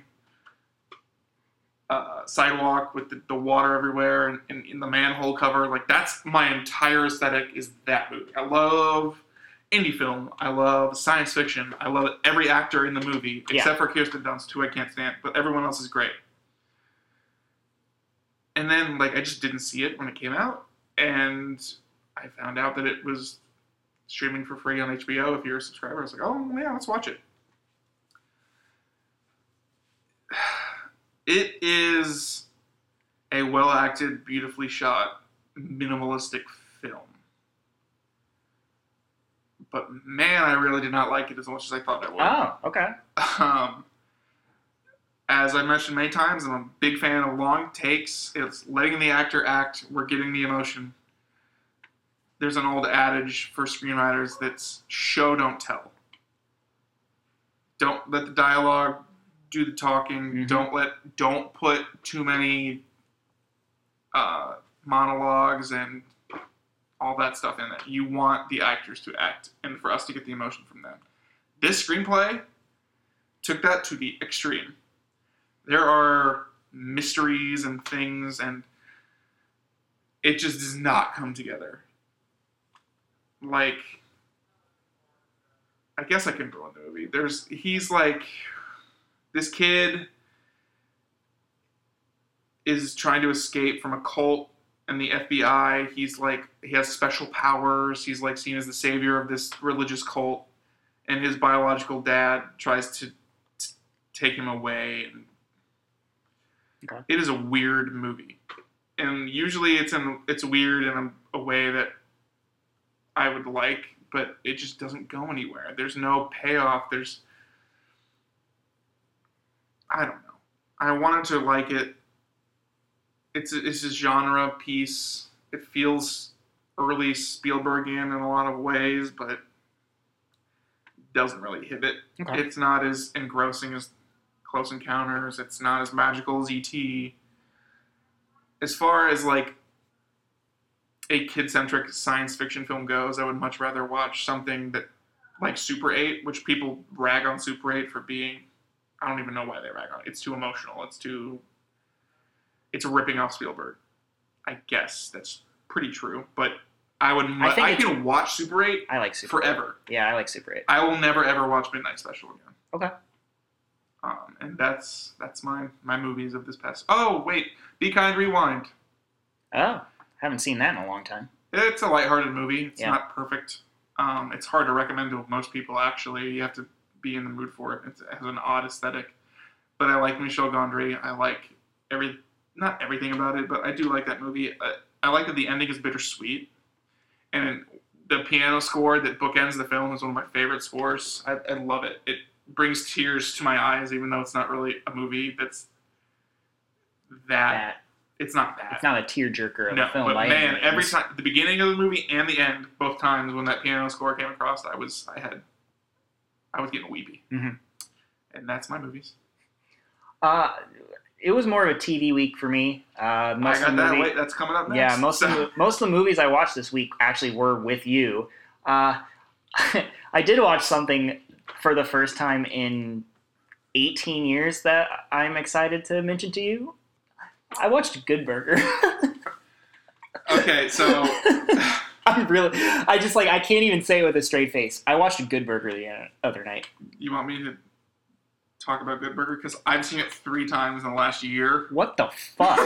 sidewalk with the water everywhere and in the manhole cover. Like, that's my entire aesthetic is that movie. I love indie film. I love science fiction. I love every actor in the movie, except for Kirsten Dunst, who I can't stand, but everyone else is great. And then, like, I just didn't see it when it came out, and I found out that it was streaming for free on HBO if you're a subscriber. I was like, oh, yeah, let's watch it. It is a well-acted, beautifully shot, minimalistic film. But, man, I really did not like it as much as I thought I would. Oh, okay. As I mentioned many times, I'm a big fan of long takes. It's letting the actor act. We're getting the emotion. There's an old adage for screenwriters that's show, don't tell. Don't let the dialogue do the talking. Mm-hmm. Don't put too many monologues and all that stuff in it. You want the actors to act and for us to get the emotion from them. This screenplay took that to the extreme. There are mysteries and things, and it just does not come together. Like, I guess I can ruin the movie. He's like, this kid is trying to escape from a cult and the FBI. He's like, he has special powers. He's like seen as the savior of this religious cult, and his biological dad tries to take him away. And okay. It is a weird movie, and usually it's weird in a way that I would like, but it just doesn't go anywhere. There's no payoff. I don't know. I wanted to like it. It's a genre piece. It feels early Spielbergian in a lot of ways, but doesn't really hit it. Okay. It's not as engrossing as Close Encounters. It's not as magical as E.T. As far as like a kid-centric science fiction film goes, I would much rather watch something that like Super 8, which people rag on Super 8 for being, I don't even know why they rag on it. It's too emotional. It's ripping off Spielberg. I guess that's pretty true, but I can watch Super 8 I like Super forever. 8. Yeah, I like Super 8. I will never ever watch Midnight Special again. Okay. And that's my movies of this past. Oh wait, Be Kind, Rewind. Oh, haven't seen that in a long time. It's a lighthearted movie. It's Yeah. not perfect. It's hard to recommend to most people. Actually, you have to be in the mood for it. It has an odd aesthetic, but I like Michel Gondry. I like not everything about it, but I do like that movie. I like that the ending is bittersweet, and the piano score that bookends the film is one of my favorite scores. I love it. It brings tears to my eyes, even though it's not really a movie that's that. It's not that. It's not a tearjerker of a film. But by man, any every means. time, the beginning of the movie and the end, both times when that piano score came across, I was getting weepy. Mm-hmm. And that's my movies. It was more of a TV week for me. Wait, that's coming up next. Yeah, most of the movies I watched this week actually were with you. I did watch something for the first time in 18 years that I'm excited to mention to you. I watched Good Burger. Okay, so I can't even say it with a straight face. I watched a Good Burger the other night. you want me to talk about Good Burger? Because I've seen it 3 times in the last year. What the fuck?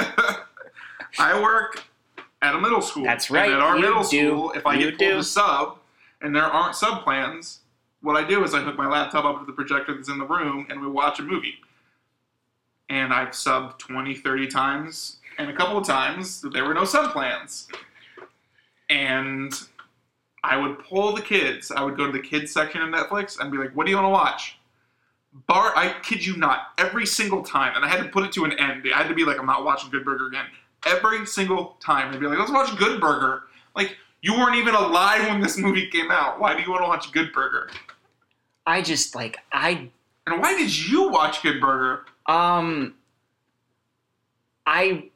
I work at a middle school. That's right. And at our You middle do. school, if I You get pulled do. to sub and there aren't sub plans, what I do is I hook my laptop up to the projector that's in the room and we watch a movie. And I've subbed 20, 30 times, and a couple of times there were no sub plans. And I would pull the kids. I would go to the kids section of Netflix and be like, what do you want to watch? I kid you not, every single time, and I had to put it to an end. I had to be like, I'm not watching Good Burger again. Every single time, they'd be like, let's watch Good Burger. Like, you weren't even alive when this movie came out. Why do you want to watch Good Burger? I just And why did you watch Good Burger? I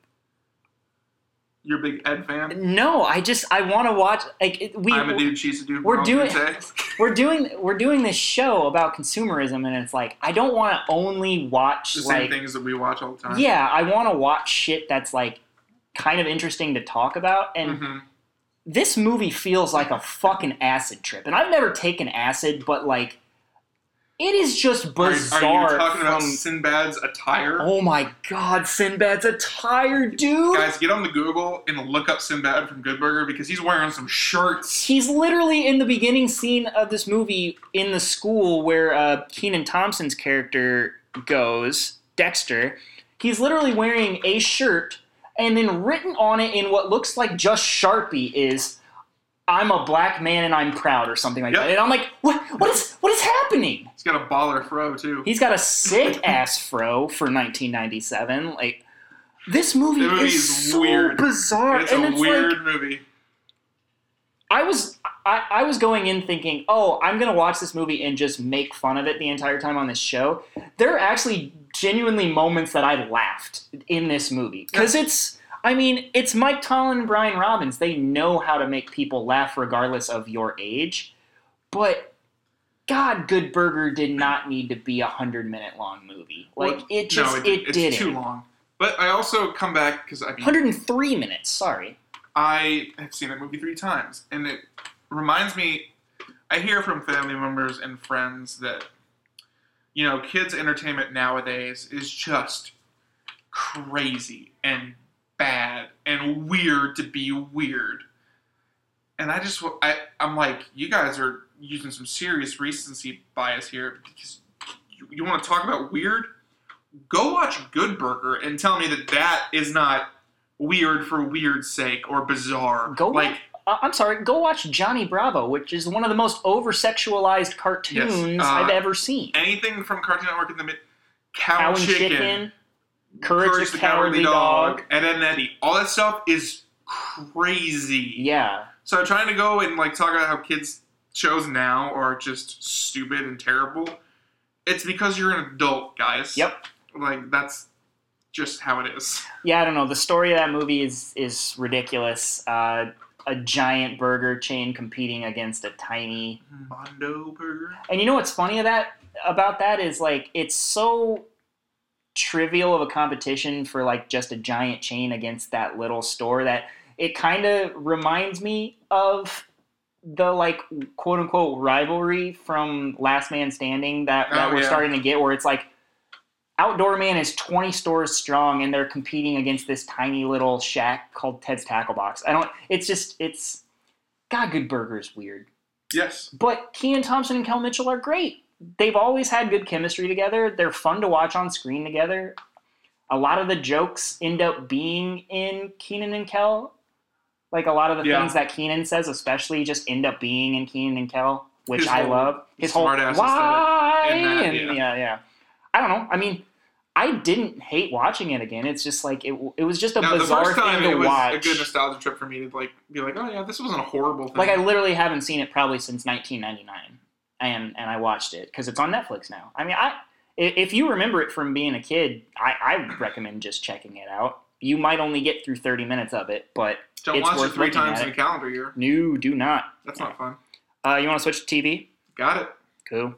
You're a big Ed fan? no, I want to watch. Like I'm a dude, she's a dude. we're all doing- good say. we're doing this show about consumerism, and it's like I don't want to only watch The same like things that we watch all the time. yeah, I want to watch shit that's like kind of interesting to talk about, and Mm-hmm. this movie feels like a fucking acid trip. And I've never taken acid, but like it is just bizarre. Are you talking about from- Sinbad's attire? Oh my god, Sinbad's attire, dude! Guys, get on the Google and look up Sinbad from Good Burger because he's wearing some shirts. He's literally in the beginning scene of this movie in the school where Kenan Thompson's character goes, Dexter. He's literally wearing a shirt, and then written on it in what looks like just Sharpie is, "I'm a black man and I'm proud," or something like Yep. that. And I'm like, what is happening? He's got a baller fro, too. He's got a sick ass fro for 1997. Like, this movie The movie is is so weird. bizarre. It's and a it's weird like, movie. I was going in thinking, oh, I'm gonna watch this movie and just make fun of it the entire time on this show. There are actually genuinely moments that I laughed in this movie because it's Mike Tollin and Brian Robbins. They know how to make people laugh regardless of your age. But God, Good Burger did not need to be 100-minute long movie. Like Well, it just no, it it's didn't. too long. But I also come back because 103 minutes. Sorry. I have seen that movie 3 times, and it reminds me. I hear from family members and friends that kids' entertainment nowadays is just crazy and bad and weird to be weird. And I'm like, you guys are using some serious recency bias here because you want to talk about weird? Go watch Good Burger and tell me that is not weird for weird's sake or bizarre. I'm sorry, go watch Johnny Bravo, which is one of the most over-sexualized cartoons I've ever seen. Anything from Cartoon Network in the Cow and Chicken, Courage the Cowardly Dog, Ed, Edd n Eddy. All that stuff is crazy. Yeah. So I'm trying to go and talk about how kids shows now are just stupid and terrible. It's because you're an adult, guys. Yep. That's just how it is. Yeah, I don't know. The story of that movie is ridiculous. A giant burger chain competing against a tiny Mondo Burger. And you know what's funny about that is it's so trivial of a competition for just a giant chain against that little store that it kind of reminds me of the quote unquote rivalry from Last Man Standing that we're starting to get, where it's Outdoor Man is 20 stores strong and they're competing against this tiny little shack called Ted's Tackle Box. God, Good Burger is weird. Yes. But Kenan Thompson and Kel Mitchell are great. They've always had good chemistry together. They're fun to watch on screen together. A lot of the jokes end up being in Kenan and Kel. A lot of the things that Kenan says especially just end up being in Kenan and Kel, which I love. His whole smart-ass why aesthetic and yeah. I don't know. I mean, I didn't hate watching it again. It's just it was just a bizarre the first time thing to it was watch. a good nostalgia trip for me to be like, oh yeah, this wasn't a horrible thing. I literally haven't seen it probably since 1999, and I watched it because it's on Netflix now. I mean, if you remember it from being a kid, I recommend just checking it out. You might only get through 30 minutes of it, but Don't it's watch worth it 3 looking times at in a it. calendar year. No, do not. That's not fun. You want to switch to TV? Got it. Cool.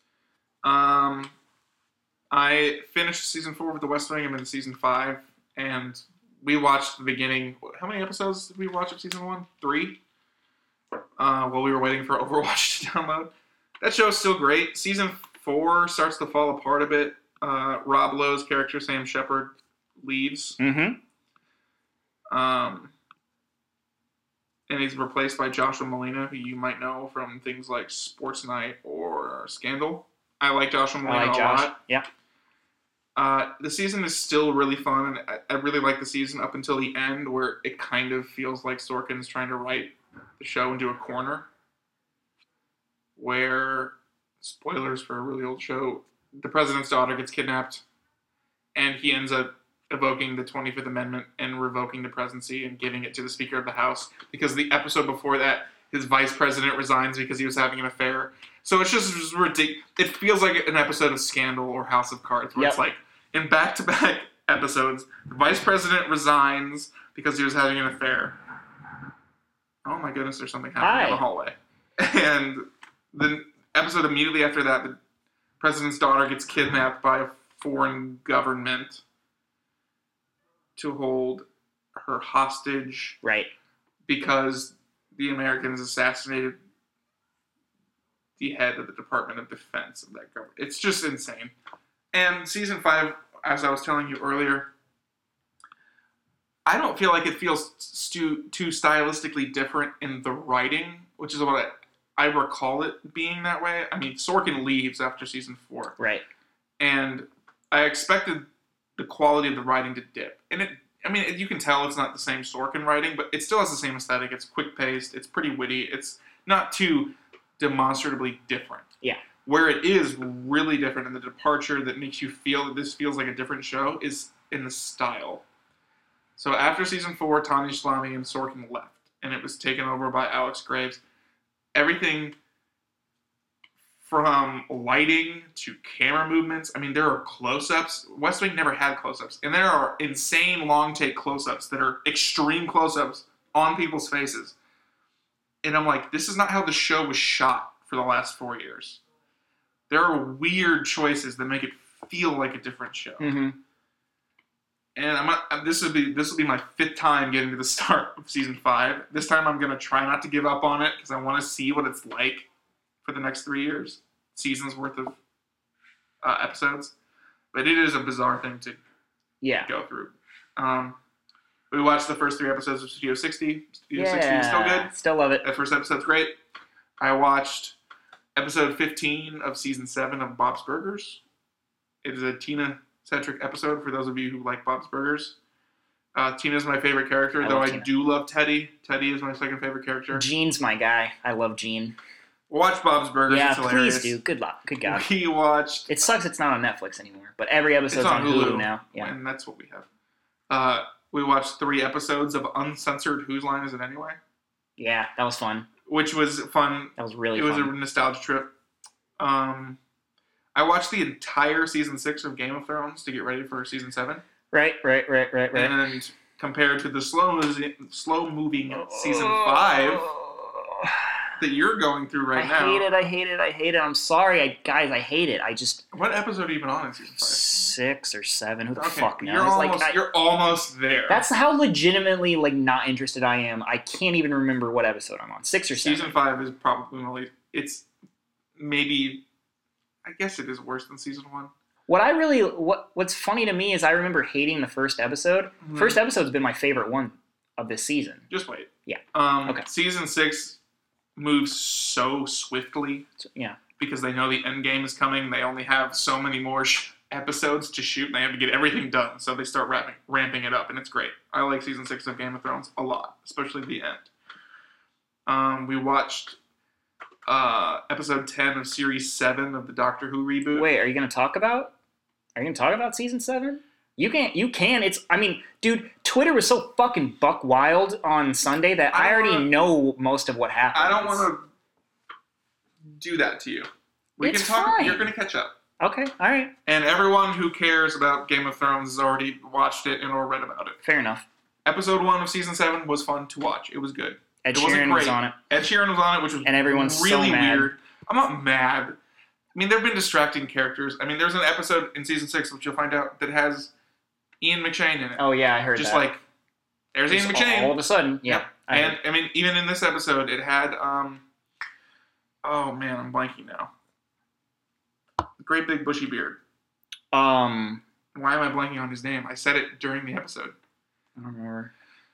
I finished season 4 with The West Wing. I'm in season 5, and we watched the beginning. How many episodes did we watch of season 1? 3. While we were waiting for Overwatch to download. That show's still great. Season 4 starts to fall apart a bit. Rob Lowe's character Sam Shepard leaves. Mm-hmm. And he's replaced by Joshua Malina, who you might know from things like Sports Night or Scandal. I like Joshua Malina a lot. Yeah. The season is still really fun, and I really like the season up until the end, where it kind of feels like Sorkin's trying to write the show into a corner. Where, spoilers for a really old show, the president's daughter gets kidnapped, and he ends up evoking the 25th Amendment and revoking the presidency and giving it to the Speaker of the House, because the episode before that, his vice president resigns because he was having an affair. So it's just ridiculous. It feels like an episode of Scandal or House of Cards, where it's In back-to-back episodes, the vice president resigns because he was having an affair. Oh my goodness, there's something happening in the hallway. And the episode immediately after that, the president's daughter gets kidnapped by a foreign government to hold her hostage. Right. Because the Americans assassinated the head of the Department of Defense of that government. It's just insane. And season 5, as I was telling you earlier, I don't feel like it feels too stylistically different in the writing, which is what I recall it being that way. I mean, Sorkin leaves after season 4. Right. And I expected the quality of the writing to dip. And you can tell it's not the same Sorkin writing, but it still has the same aesthetic. It's quick-paced. It's pretty witty. It's not too demonstrably different. Yeah. Where it is really different, and the departure that makes you feel that this feels like a different show is in the style. So after season 4, Tanya Shlami and Sorkin left, and it was taken over by Alex Graves. Everything from lighting to camera movements. I mean, there are close-ups. West Wing never had close-ups. And there are insane long-take close-ups that are extreme close-ups on people's faces. And I'm like, this is not how the show was shot for the last 4 years. There are weird choices that make it feel like a different show. Mm-hmm. And this will be my 5th time getting to the start of season 5. This time I'm going to try not to give up on it because I want to see what it's like for the next 3 years. Seasons worth of episodes. But it is a bizarre thing to go through. We watched the first 3 episodes of Studio 60. Studio 60 is still good. Still love it. That first episode's great. I watched episode 15 of season 7 of Bob's Burgers. It is a Tina-centric episode for those of you who like Bob's Burgers. Tina's my favorite character, though I do love Teddy. Teddy is my second favorite character. Gene's my guy. I love Gene. Watch Bob's Burgers. Yeah, it's hilarious. please do. Good luck. Good God. We watched... It sucks it's not on Netflix anymore, but every episode's on Hulu now. Yeah. And that's what we have. We watched 3 episodes of uncensored Whose Line Is It Anyway? Yeah, that was fun. Which was fun. That was really fun. It was a nostalgia trip. I watched the entire season 6 of Game of Thrones to get ready for season 7. Right. And compared to the slow-moving season 5 that you're going through now. I hate it. I'm sorry, guys. I hate it. What episode have you been on in season 5? 6 or 7. Who the fuck knows? You're almost there. That's how legitimately not interested I am. I can't even remember what episode I'm on. 6 or 7. Season 5 is probably it's maybe. I guess it is worse than season 1. What's funny to me is I remember hating the first episode. Mm-hmm. First episode's been my favorite one of this season. Just wait. Yeah. Okay. Season 6 moves so swiftly. Yeah. Because they know the end game is coming. They only have so many more episodes to shoot, and they have to get everything done. So they start ramping it up, and it's great. I like season 6 of Game of Thrones a lot, especially the end. We watched episode 10 of series 7 of the Doctor Who reboot. Wait, are you going to talk about season 7? You can. Dude, Twitter was so fucking buck wild on Sunday that I already know most of what happened. I don't want to do that to you. We can talk. Fine. You're going to catch up. Okay, all right. And everyone who cares about Game of Thrones has already watched it and or read about it. Fair enough. Episode 1 of season 7 was fun to watch. It was good. Ed Sheeran was on it. Ed Sheeran was on it, which was and everyone's really so mad. Weird. I'm not mad. I mean, there have been distracting characters. I mean, there's an episode in season 6, which you'll find out, that has Ian McShane in it. Oh, yeah, I heard Just that. There's Ian McShane. All of a sudden, yeah. Yep. And, I mean, even in this episode, it had, oh, man, I'm blanking now. Great big bushy beard. Why am I blanking on his name? I said it during the episode. I don't remember.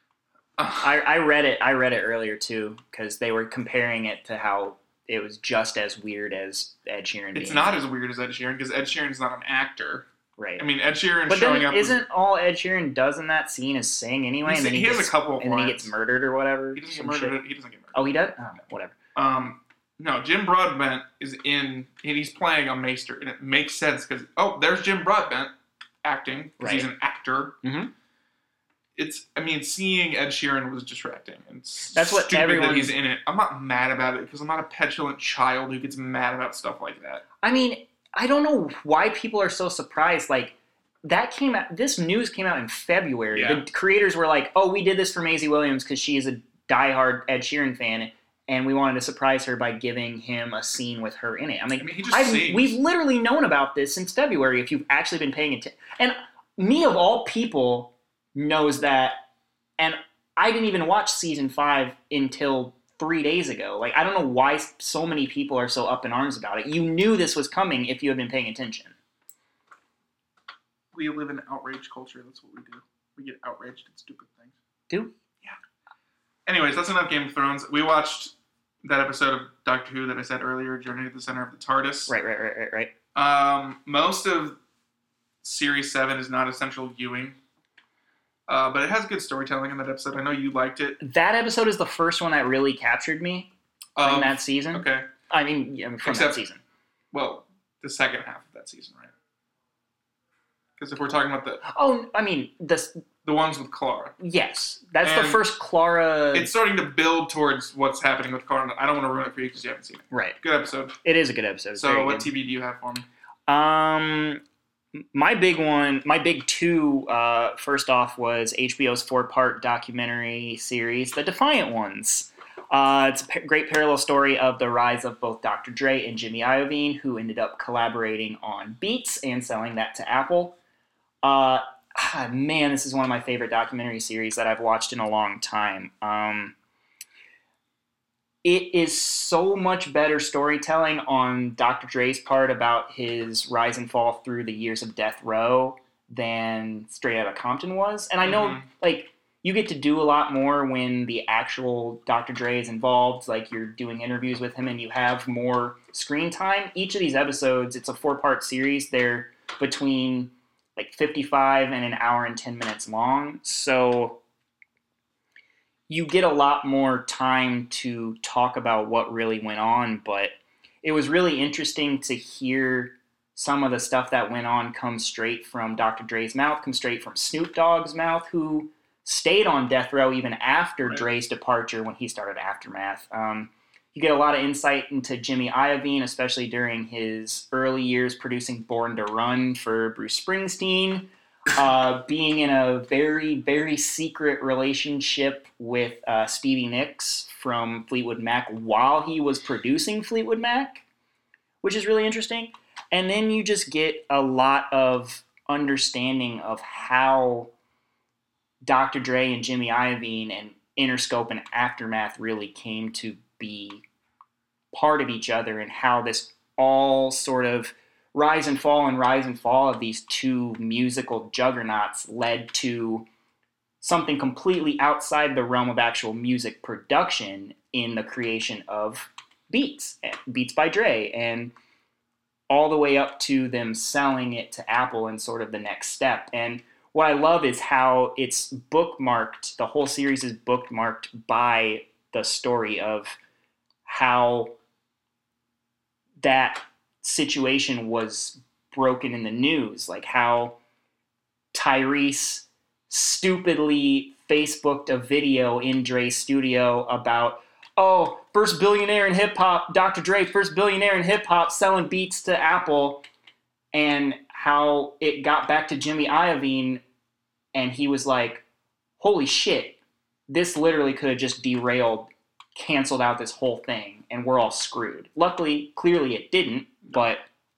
I read it earlier, too, because they were comparing it to how it was just as weird as Ed Sheeran. It's not as weird as Ed Sheeran, because Ed Sheeran's not an actor. Right. I mean, Ed Sheeran but showing up. But isn't all Ed Sheeran does in that scene is sing anyway? And then he has a couple of and lines. then he gets murdered or whatever? He doesn't get murdered. He doesn't get murdered. Oh, he does? Oh, whatever. No, Jim Broadbent is in, and he's playing a maester, and it makes sense, because, there's Jim Broadbent acting, because he's an actor. Mm-hmm. Seeing Ed Sheeran was distracting. And that's what everyone. That he's in it. I'm not mad about it because I'm not a petulant child who gets mad about stuff like that. I mean, I don't know why people are so surprised. that came out. This news came out in February. Yeah. The creators were like, "Oh, we did this for Maisie Williams because she is a diehard Ed Sheeran fan, and we wanted to surprise her by giving him a scene with her in it." I'm like, he just sings. We've literally known about this since February. If you've actually been paying attention, and me of all people knows that, and I didn't even watch season 5 until 3 days ago. Like, I don't know why so many people are so up in arms about it. You knew this was coming if you had been paying attention. We live in outrage culture. That's what we do. We get outraged at stupid things. Do? Yeah. Anyways, that's enough Game of Thrones. We watched that episode of Doctor Who that I said earlier, Journey to the Center of the TARDIS. Right. Most of Series 7 is not essential viewing. But it has good storytelling in that episode. I know you liked it. That episode is the first one that really captured me in that season. Okay. I mean, from that season. Well, the second half of that season, right? Because if we're talking about the ones with Clara. Yes. That's the first Clara. It's starting to build towards what's happening with Clara. I don't want to ruin it for you because you haven't seen it. Right. Good episode. It is a good episode. So what TV do you have for me? My big two, first off, was HBO's 4-part documentary series, The Defiant Ones. It's a great parallel story of the rise of both Dr. Dre and Jimmy Iovine, who ended up collaborating on Beats and selling that to Apple. Man, this is one of my favorite documentary series that I've watched in a long time. It is so much better storytelling on Dr. Dre's part about his rise and fall through the years of death row than Straight Outta Compton was. And I know, you get to do a lot more when the actual Dr. Dre is involved. Like, you're doing interviews with him and you have more screen time. Each of these episodes, it's a 4-part series. They're between 55 and an hour and 10 minutes long. So you get a lot more time to talk about what really went on, but it was really interesting to hear some of the stuff that went on come straight from Dr. Dre's mouth, come straight from Snoop Dogg's mouth, who stayed on death row even after Dre's departure when he started Aftermath. You get a lot of insight into Jimmy Iovine, especially during his early years producing Born to Run for Bruce Springsteen, being in a very, very secret relationship with Stevie Nicks from Fleetwood Mac while he was producing Fleetwood Mac, which is really interesting. And then you just get a lot of understanding of how Dr. Dre and Jimmy Iovine and Interscope and Aftermath really came to be part of each other, and how this all sort of rise and fall of these two musical juggernauts led to something completely outside the realm of actual music production in the creation of Beats by Dre, and all the way up to them selling it to Apple and sort of the next step. And what I love is how it's bookmarked, the whole series is bookmarked by the story of how that situation was broken in the news, like how Tyrese stupidly Facebooked a video in Dre's studio about, first billionaire in hip-hop, Dr. Dre, first billionaire in hip-hop selling beats to Apple, and how it got back to Jimmy Iovine, and he was like, holy shit, this literally could have just derailed, canceled out this whole thing, and we're all screwed. Luckily, clearly it didn't, but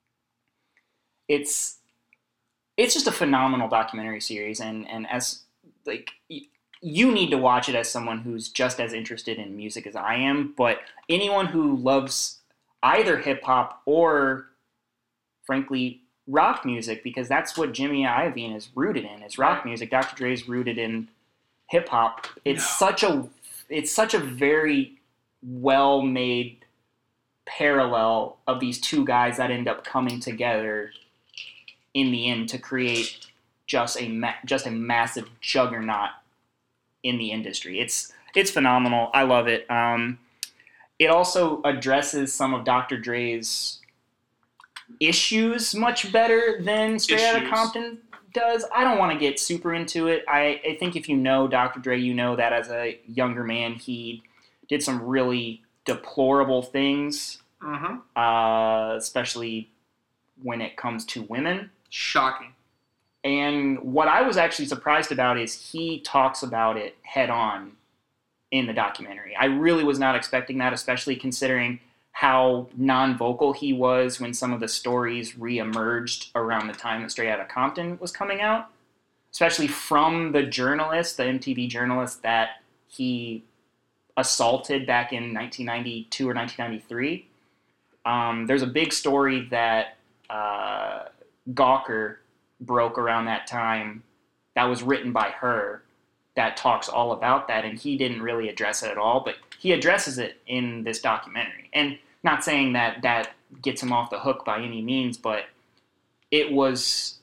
it's just a phenomenal documentary series, and as, you need to watch it as someone who's just as interested in music as I am, but anyone who loves either hip-hop or, frankly, rock music, because that's what Jimmy Iovine is rooted in, is rock music. Dr. Dre is rooted in hip-hop. It's such a very well-made parallel of these two guys that end up coming together in the end to create just a massive juggernaut in the industry. It's phenomenal. I love it. It also addresses some of Dr. Dre's issues much better than Straight Outta Compton does. I don't want to get super into it. I think if you know Dr. Dre, you know that as a younger man, he did some really deplorable things, especially when it comes to women. Shocking. And what I was actually surprised about is he talks about it head on in the documentary. I really was not expecting that, especially considering how non-vocal he was when some of the stories re-emerged around the time that Straight Outta Compton was coming out, especially from the journalist, the MTV journalist that he assaulted back in 1992 or 1993. There's a big story that Gawker broke around that time that was written by her that talks all about that, and he didn't really address it at all, but he addresses it in this documentary. And not saying that that gets him off the hook by any means, but it was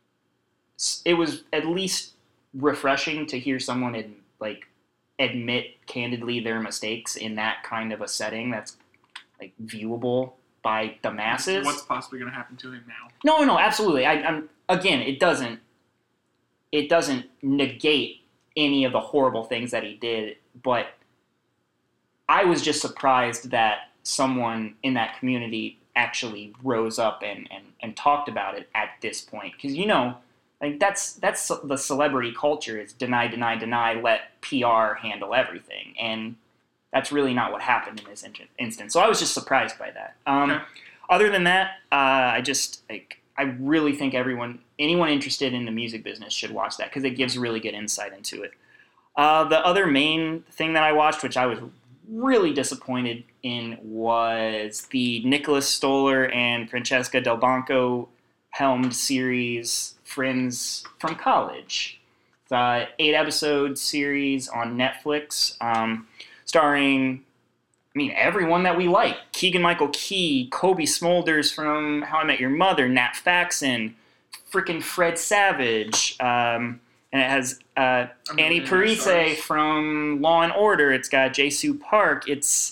at least refreshing to hear someone admit candidly their mistakes in that kind of a setting that's like viewable by the masses. What's possibly going to happen to him now? No, absolutely. I'm again, it doesn't negate any of the horrible things that he did, but I was just surprised that someone in that community actually rose up and talked about it at this point. Because, like that's the celebrity culture, is deny, let PR handle everything. And that's really not what happened in this instance. So I was just surprised by that. Okay. Other than that, I really think anyone interested in the music business should watch that, because it gives really good insight into it. The other main thing that I watched, which I was really disappointed in, was the Nicholas Stoller and Francesca Del Banco helmed series Friends from College. It's an 8-episode series on Netflix, starring everyone that we like. Keegan-Michael Key, Kobe Smulders from How I Met Your Mother, Nat Faxon, freaking Fred Savage, and it has Annie Parise from Law and Order. It's got Jisoo Park.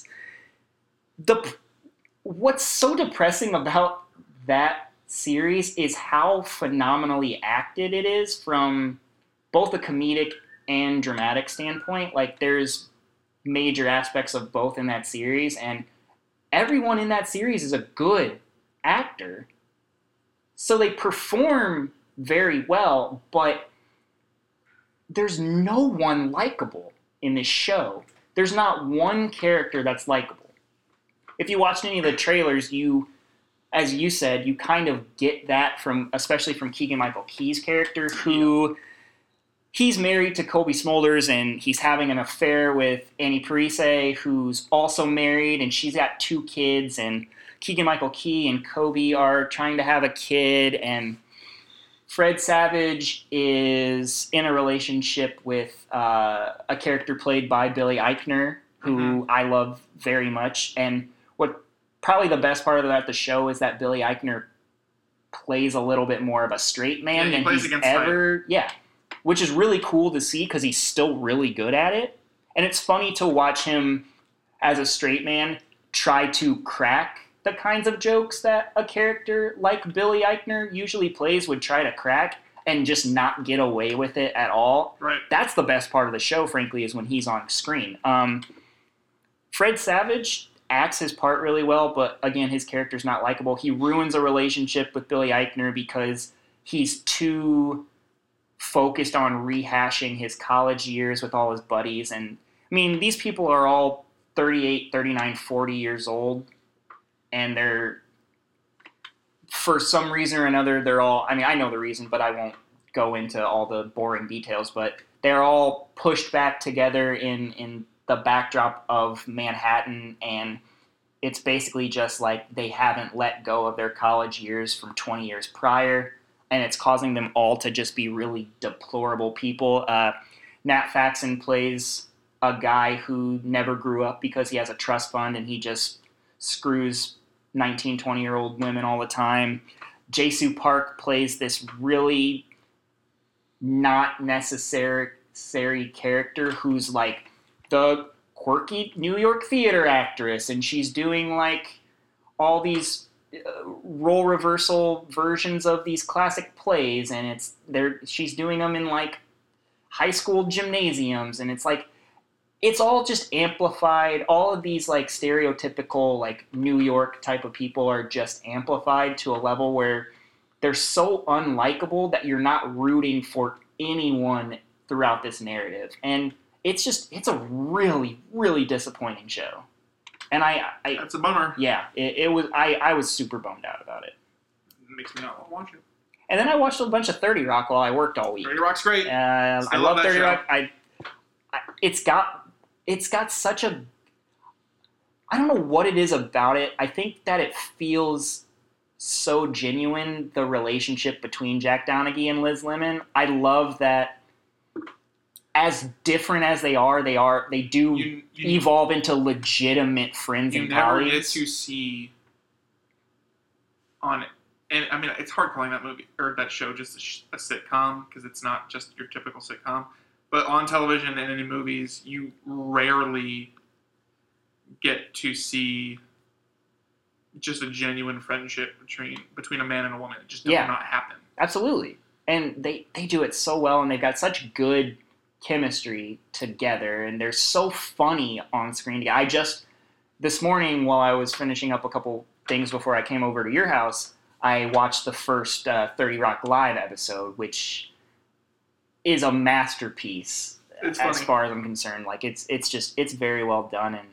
What's so depressing about that series is how phenomenally acted it is from both a comedic and dramatic standpoint. Like, there's major aspects of both in that series, and everyone in that series is a good actor. So they perform very well, but there's no one likable in this show. There's not one character that's likable. If you watched any of the trailers, as you said, you kind of get that especially from Keegan-Michael Key's character, who he's married to Kobe Smulders, and he's having an affair with Annie Parise, who's also married, and she's got 2 kids, and Keegan-Michael Key and Kobe are trying to have a kid, and Fred Savage is in a relationship with a character played by Billy Eichner, who I love very much. And what probably the best part about the show is that Billy Eichner plays a little bit more of a straight man than he's ever. Yeah, which is really cool to see, because he's still really good at it. And it's funny to watch him as a straight man try to crack the kinds of jokes that a character like Billy Eichner usually plays would try to crack, and just not get away with it at all. Right. That's the best part of the show, frankly, is when he's on screen. Fred Savage acts his part really well, but again, his character's not likable. He ruins a relationship with Billy Eichner because he's too focused on rehashing his college years with all his buddies. And these people are all 38, 39, 40 years old, and they're, for some reason or another, they're all, I know the reason, but I won't go into all the boring details, but they're all pushed back together in the backdrop of Manhattan, and it's basically just like they haven't let go of their college years from 20 years prior, and it's causing them all to just be really deplorable people. Nat Faxon plays a guy who never grew up because he has a trust fund, and he just screws 19, 20-year-old women all the time. Jisoo Park plays this really not necessary character who's like the quirky New York theater actress, and she's doing like all these role reversal versions of these classic plays, and she's doing them in like high school gymnasiums, and it's like, it's all just amplified. All of these like stereotypical like New York type of people are just amplified to a level where they're so unlikable that you're not rooting for anyone throughout this narrative. And it's a really, really disappointing show. And That's a bummer. yeah, it was, I was super bummed out about it. It makes me not want to watch it. And then I watched a bunch of 30 Rock while I worked all week. 30 Rock's great. I Still love love that 30 show. Rock. It's got such a, I don't know what it is about it. I think that it feels so genuine, the relationship between Jack Donaghy and Liz Lemon. I love that as different as they do You evolve into legitimate friends you and never colleagues. get to see on, and I mean, it's hard calling that movie or that show just a sitcom because it's not just your typical sitcom. But on television and in movies, you rarely get to see just a genuine friendship between a man and a woman. It just does not happen. Absolutely. And they do it so well, and they've got such good chemistry together, and they're so funny on screen. This morning, while I was finishing up a couple things before I came over to your house, I watched the first 30 Rock Live episode, which is a masterpiece as far as I'm concerned. Like, it's very well done, and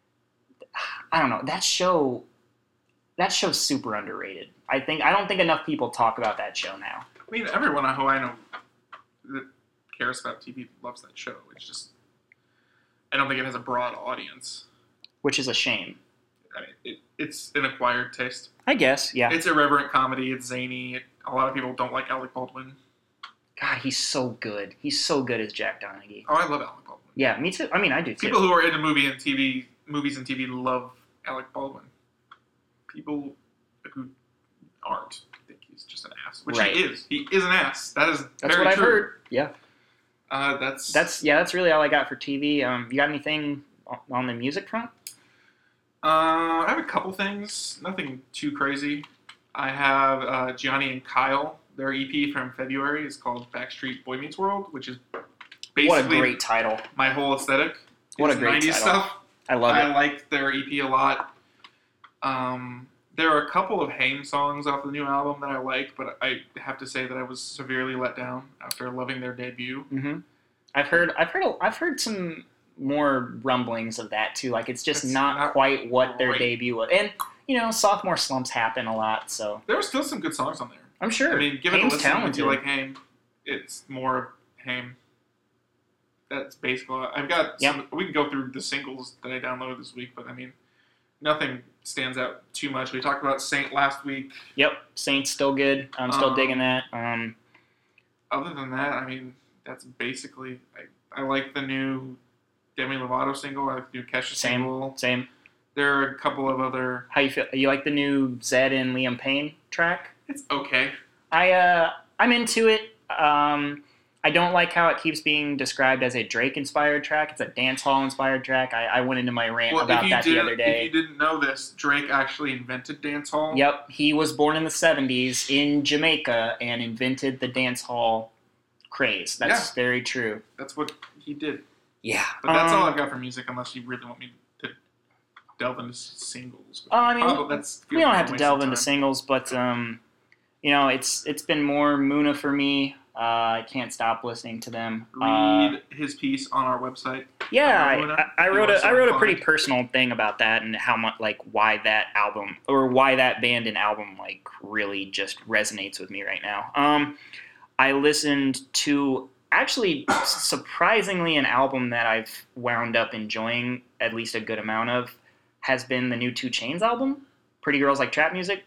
I don't know, that show's super underrated. I don't think enough people talk about that show now. I mean, everyone who I know that cares about TV loves that show. It's just, I don't think it has a broad audience. Which is a shame. I mean, it's an acquired taste. I guess, yeah. It's irreverent comedy. It's zany. A lot of people don't like Alec Baldwin. God, he's so good. He's so good as Jack Donaghy. Oh, I love Alec Baldwin. Yeah, me too. I mean, I do too. People who are into movies and TV love Alec Baldwin. People who aren't think he's just an ass, which Right. he is. He is an ass. That's what very I've true. heard. Yeah. That's really all I got for TV. You got anything on the music front? I have a couple things. Nothing too crazy. I have Gianni and Kyle. Their EP from February is called Backstreet Boy Meets World, which is basically What a great title. my whole aesthetic. What a It's great 90s title. stuff. I love I it. like their EP a lot. There are a couple of Haim songs off the new album that I like, but I have to say that I was severely let down after loving their debut. Mm-hmm. I've heard some more rumblings of that too. Like, it's just It's not not quite what their great. debut was. And sophomore slumps happen a lot. So There were still some good songs on there. I'm sure. I mean, give it a Haim's listen if talented. you like Haim. It's more of Haim. That's basically. I've got some. We can go through the singles that I downloaded this week, but I mean, nothing stands out too much. We talked about Saint last week. Yep, Saint's still good. I'm still digging that. Other than that, I mean, that's basically. I like the new Demi Lovato single. I like the new Kesha single. Same. There are a couple of other. How you feel? You like the new Zed and Liam Payne track? It's okay. I'm into it. I don't like how it keeps being described as a Drake-inspired track. It's a dance hall-inspired track. I went into my rant about that the other day. If you didn't know this, Drake actually invented dancehall. Yep, he was born in the 70s in Jamaica and invented the dance hall craze. That's very true. That's what he did. Yeah. But that's all I've got for music, unless you really want me to delve into singles. I mean, we don't have to waste delve of into time. singles, but it's been more Muna for me. I can't stop listening to them. Read his piece on our website. Yeah, I wrote If you a want pretty to personal thing about that and how much why that album or why that band and album really just resonates with me right now. I listened to actually surprisingly an album that I've wound up enjoying at least a good amount of has been the new 2 Chainz album, Pretty Girls Like Trap Music.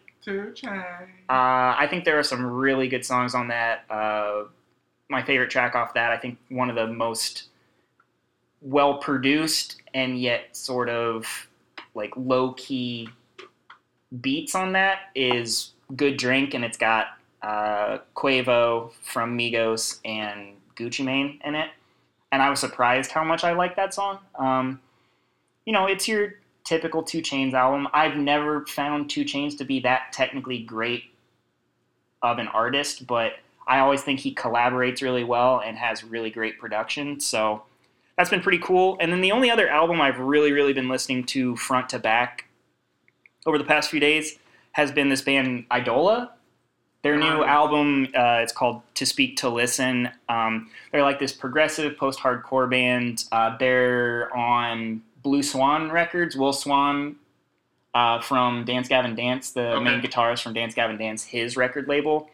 I think there are some really good songs on that. My favorite track off that, I think one of the most well-produced and yet sort of low-key beats on that is Good Drink, and it's got Quavo from Migos and Gucci Mane in it. And I was surprised how much I like that song. It's your typical 2 Chainz album. I've never found 2 Chainz to be that technically great of an artist, but I always think he collaborates really well and has really great production. So that's been pretty cool. And then the only other album I've really, really been listening to front to back over the past few days has been this band Idola. Their Never new heard of it. album, it's called To Speak to Listen. They're like this progressive post-hardcore band. They're on Blue Swan Records. Will Swan from Dance Gavin Dance, the main guitarist from Dance Gavin Dance, his record label.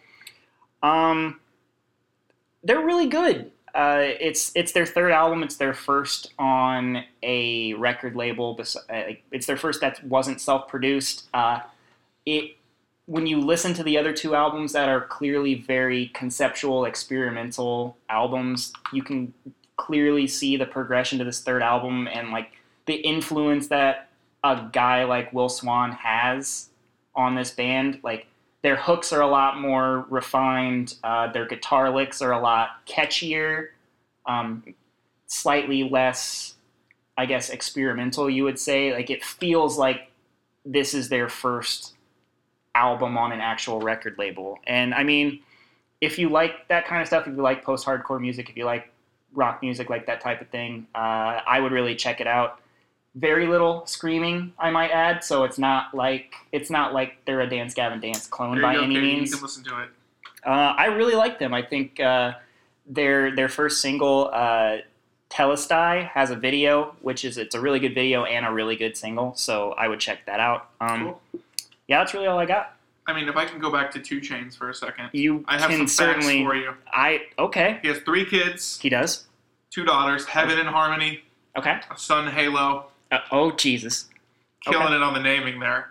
They're really good. It's their third album. It's their first on a record label. It's their first that wasn't self-produced. When you listen to the other two albums that are clearly very conceptual, experimental albums, you can clearly see the progression to this third album and like the influence that a guy like Will Swan has on this band. Like their hooks are a lot more refined. Their guitar licks are a lot catchier, slightly less, I guess, experimental, you would say. Like it feels like this is their first album on an actual record label. And I mean, if you like that kind of stuff, if you like post-hardcore music, if you like rock music, like that type of thing, I would really check it out. Very little screaming, I might add, so it's not like they're a Dance Gavin Dance clone by any means. You can listen to it. I really like them. I think their first single, Telestai, has a video, it's a really good video and a really good single, so I would check that out. Cool. Yeah, that's really all I got. I mean, if I can go back to 2 Chainz for a second, I have some facts for you. Okay. He has 3 kids. He does. 2 daughters, Heaven and Harmony. Okay. A son, Halo. Oh, Jesus. Killing it on the naming there.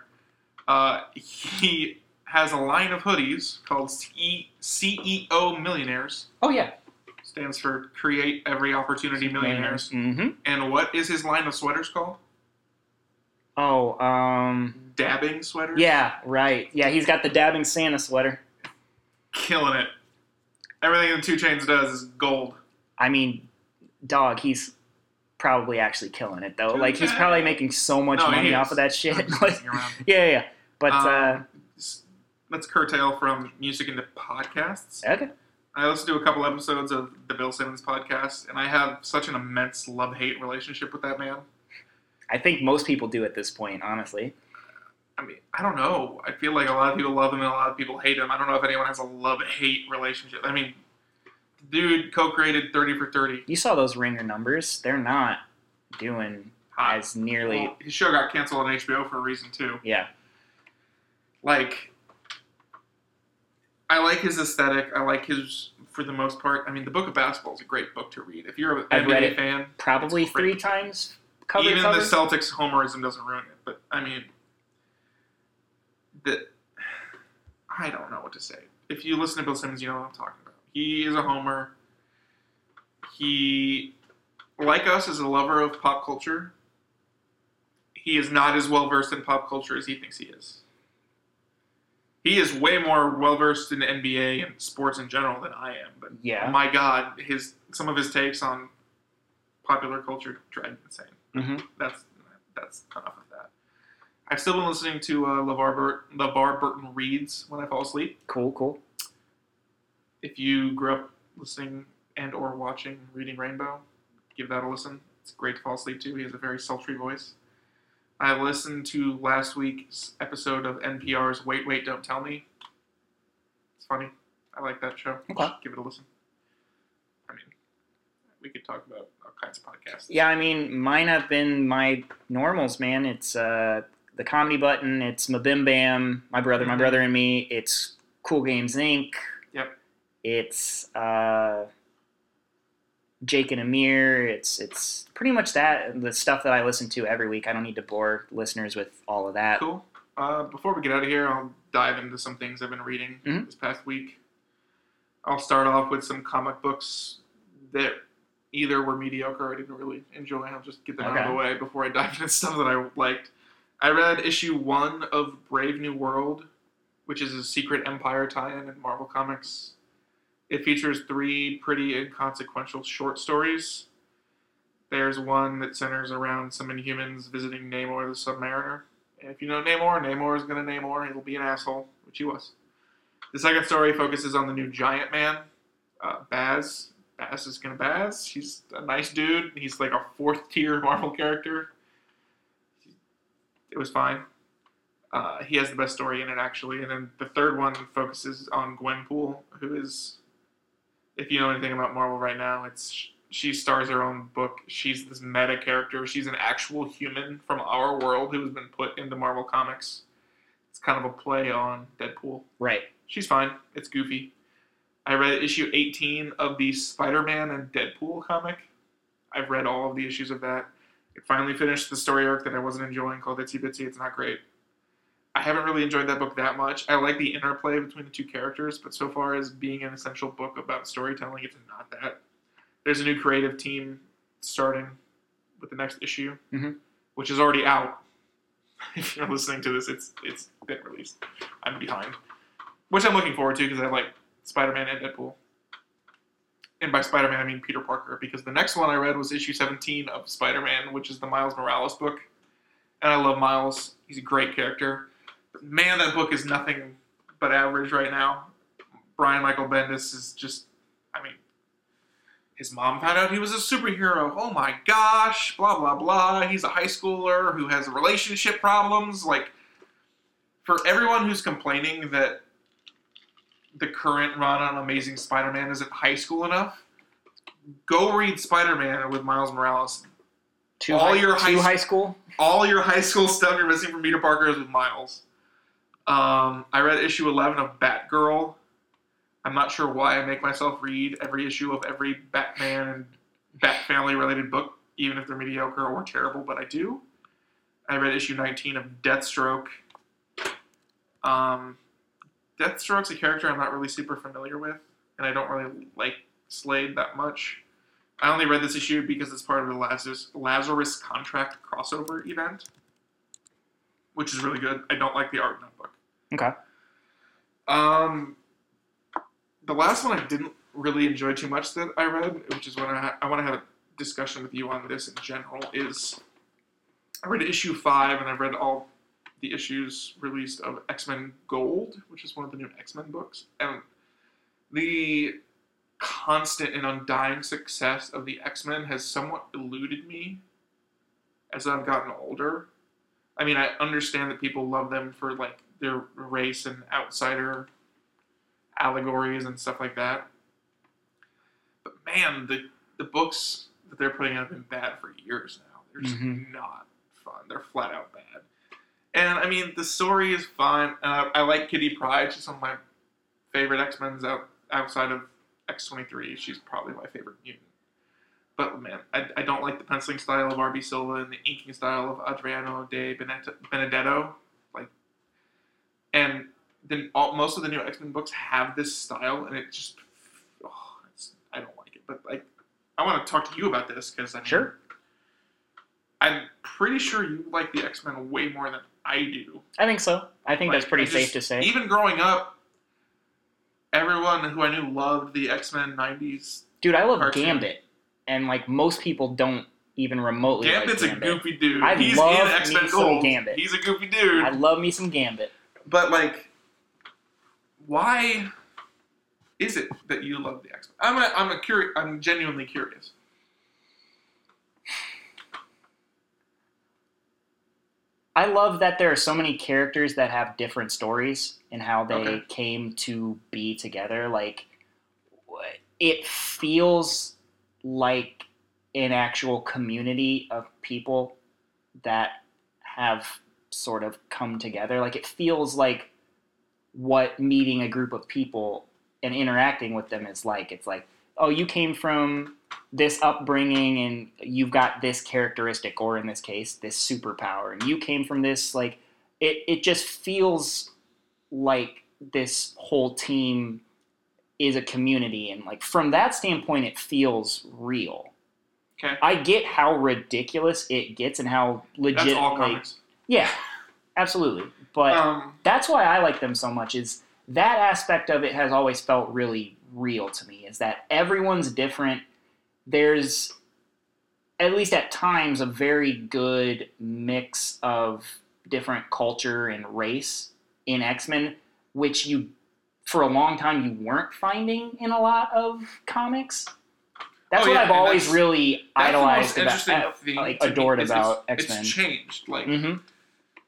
He has a line of hoodies called CEO Millionaires. Oh, yeah. Stands for Create Every Opportunity Millionaires. Mm-hmm. And what is his line of sweaters called? Oh, Dabbing sweaters? Yeah, right. Yeah, he's got the dabbing Santa sweater. Killing it. Everything that 2 Chainz does is gold. I mean, dog, he's probably actually killing it, though. Like, he's probably making so much money off of that shit. Yeah. But, let's curtail from music into podcasts. Okay. I listened to a couple episodes of the Bill Simmons podcast, and I have such an immense love-hate relationship with that man. I think most people do at this point, honestly. I mean, I don't know. I feel like a lot of people love him and a lot of people hate him. I don't know if anyone has a love-hate relationship. I mean, dude co-created 30 for 30. You saw those Ringer numbers. They're not doing as nearly... Well, his show got canceled on HBO for a reason, too. Yeah. Like, I like his aesthetic. I like his, for the most part. I mean, the Book of Basketball is a great book to read. If you're an NBA fan... Probably 3 times cover. Even the Celtics homerism doesn't ruin it. But, I mean... I don't know what to say. If you listen to Bill Simmons, you know what I'm talking about. He is a homer. He, like us, is a lover of pop culture. He is not as well-versed in pop culture as he thinks he is. He is way more well-versed in the NBA and sports in general than I am. But yeah. Oh my God, some of his takes on popular culture drive me insane. Mm-hmm. That's enough of that. I've still been listening to LeVar Burton Reads when I fall asleep. Cool. If you grew up listening and or watching Reading Rainbow, give that a listen. It's great to fall asleep to. He has a very sultry voice. I listened to last week's episode of NPR's Wait, Wait, Don't Tell Me. It's funny. I like that show. Okay. Give it a listen. I mean, we could talk about all kinds of podcasts. Yeah, I mean, mine have been my normals, man. It's The Comedy Button, it's Mabim Bam, My Brother and Me, it's Cool Games Inc. Yep. It's Jake and Amir. It's pretty much the stuff that I listen to every week. I don't need to bore listeners with all of that. Cool. Before we get out of here, I'll dive into some things I've been reading this past week. I'll start off with some comic books that either were mediocre or I didn't really enjoy. I'll just get them out of the way before I dive into stuff that I liked. I read issue 1 of Brave New World, which is a Secret Empire tie-in in Marvel Comics. It features 3 pretty inconsequential short stories. There's one that centers around some Inhumans visiting Namor the Submariner. And if you know Namor is going to Namor. He'll be an asshole, which he was. The second story focuses on the new Giant Man, Baz. Baz is going to Baz. He's a nice dude. He's like a 4th-tier Marvel character. It was fine. He has the best story in it, actually. And then the third one focuses on Gwenpool, who is, if you know anything about Marvel right now, she stars her own book. She's this meta character. She's an actual human from our world who has been put into Marvel Comics. It's kind of a play on Deadpool. Right. She's fine. It's goofy. I read issue 18 of the Spider-Man and Deadpool comic. I've read all of the issues of that. It finally finished the story arc that I wasn't enjoying called Itsy Bitsy. It's not great. I haven't really enjoyed that book that much. I like the interplay between the two characters, but so far as being an essential book about storytelling, it's not that. There's a new creative team starting with the next issue, which is already out. If you're listening to this, it's been released. I'm behind. Which I'm looking forward to because I like Spider-Man and Deadpool. And by Spider-Man, I mean Peter Parker, because the next one I read was issue 17 of Spider-Man, which is the Miles Morales book. And I love Miles. He's a great character. But man, that book is nothing but average right now. Brian Michael Bendis is just, I mean, his mom found out he was a superhero. Oh my gosh, blah, blah, blah. He's a high schooler who has relationship problems. Like, for everyone who's complaining that the current run on Amazing Spider-Man isn't high school enough, go read Spider-Man with Miles Morales. High school? All your high school stuff you're missing from Peter Parker is with Miles. I read issue 11 of Batgirl. I'm not sure why I make myself read every issue of every Batman and Bat Family related book, even if they're mediocre or terrible, but I do. I read issue 19 of Deathstroke. Deathstroke's a character I'm not really super familiar with, and I don't really like Slade that much. I only read this issue because it's part of the Lazarus Contract crossover event, which is really good. I don't like the art in that book. Okay. The last one I didn't really enjoy too much that I read, which is what I want to have a discussion with you on this in general, is I read issue 5, and I've read all the issues released of X-Men Gold, which is one of the new X-Men books. And the constant and undying success of the X-Men has somewhat eluded me as I've gotten older. I mean, I understand that people love them for, like, their race and outsider allegories and stuff like that. But, man, the books that they're putting out have been bad for years now. They're just not fun. They're flat out bad. And, I mean, the story is fine. I like Kitty Pryde. She's one of my favorite X-Men's outside of X-23. She's probably my favorite mutant. But, man, I don't like the penciling style of R.B. Silva and the inking style of Adriano de Benedetto. Like, and then most of the new X-Men books have this style, and it just, I don't like it. But, like, I want to talk to you about this, because, I mean, sure. I'm pretty sure you like the X-Men way more than I do. I think so. I think that's pretty safe to say. Even growing up, everyone who I knew loved the X-Men 90s. Dude, I love cartoon. Gambit. And, like, most people don't even remotely Gambit's like Gambit. a goofy dude. He's in in X-Men Gold. Gambit. He's a goofy dude. I love me some Gambit. But, like, why is it that you love the X-Men? I'm genuinely curious. I love that there are so many characters that have different stories and how they came to be together. Like, it feels like an actual community of people that have sort of come together. Like, it feels like what meeting a group of people and interacting with them is like. It's like, oh, you came from this upbringing and you've got this characteristic, or in this case, this superpower, and you came from this, like, it just feels like this whole team is a community, and, like, from that standpoint, it feels real. Okay. I get how ridiculous it gets and how legit. That's all comics. Yeah, absolutely. But that's why I like them so much, is that aspect of it has always felt really real to me, is that everyone's different. There's, at least at times, a very good mix of different culture and race in X-Men, which you, for a long time, you weren't finding in a lot of comics. That's what I've always really idolized about, adored about X-Men. It's changed. Like,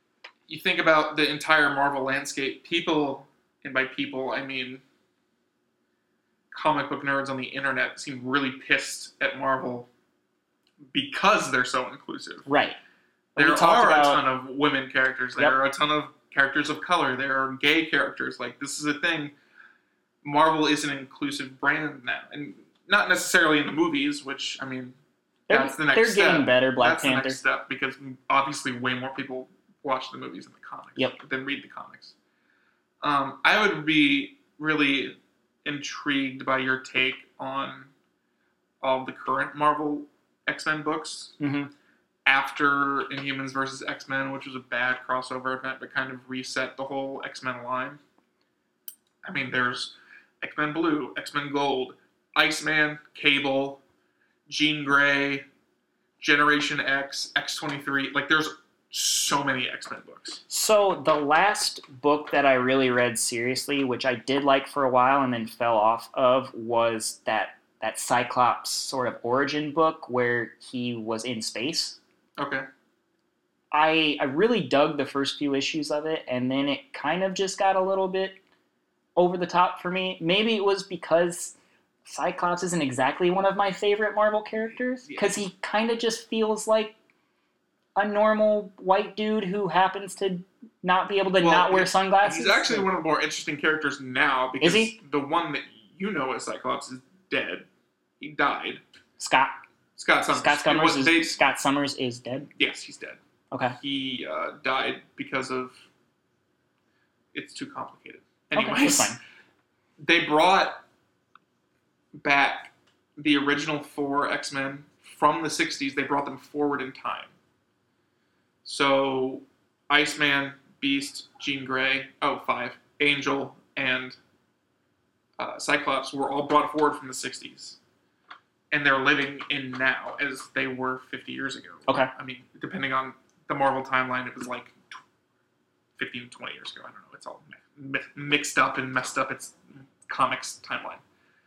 you think about the entire Marvel landscape, people, and by people, I mean comic book nerds on the internet, seem really pissed at Marvel because they're so inclusive. Right. There We talked are a about- ton of women characters. There are a ton of characters of color. There are gay characters. Like, this is a thing. Marvel is an inclusive brand now. And not necessarily in the movies, which, I mean, that's the next step. They're getting better, Black That's Panther. the next step, because obviously way more people watch the movies than the comics than read the comics. I would be really intrigued by your take on all of the current Marvel X-Men books. Mm-hmm. After Inhumans versus X-Men, which was a bad crossover event, but kind of reset the whole X-Men line. I mean, there's X-Men Blue, X-Men Gold, Iceman, Cable, Jean Grey, Generation X, X-23. Like, there's so many X-Men books. So the last book that I really read seriously, which I did like for a while and then fell off of, was that Cyclops sort of origin book where he was in space. Okay. I really dug the first few issues of it, and then it kind of just got a little bit over the top for me. Maybe it was because Cyclops isn't exactly one of my favorite Marvel characters, because he kind of just feels like a normal white dude who happens to not be able to not wear sunglasses. He's actually one of the more interesting characters now, because Is he? The one that you know as Cyclops is dead. He died. Scott Summers. Scott Summers is dead? Yes, he's dead. Okay. He died because of... It's too complicated. Okay, Anyways, that's fine. They brought back the original 4 X-Men from the 60s. They brought them forward in time. So, Iceman, Beast, Jean Grey, 5, Angel, and Cyclops were all brought forward from the 60s. And they're living in now as they were 50 years ago. Okay. I mean, depending on the Marvel timeline, it was like 15, 20 years ago. I don't know. It's all mixed up and messed up. It's comics timeline.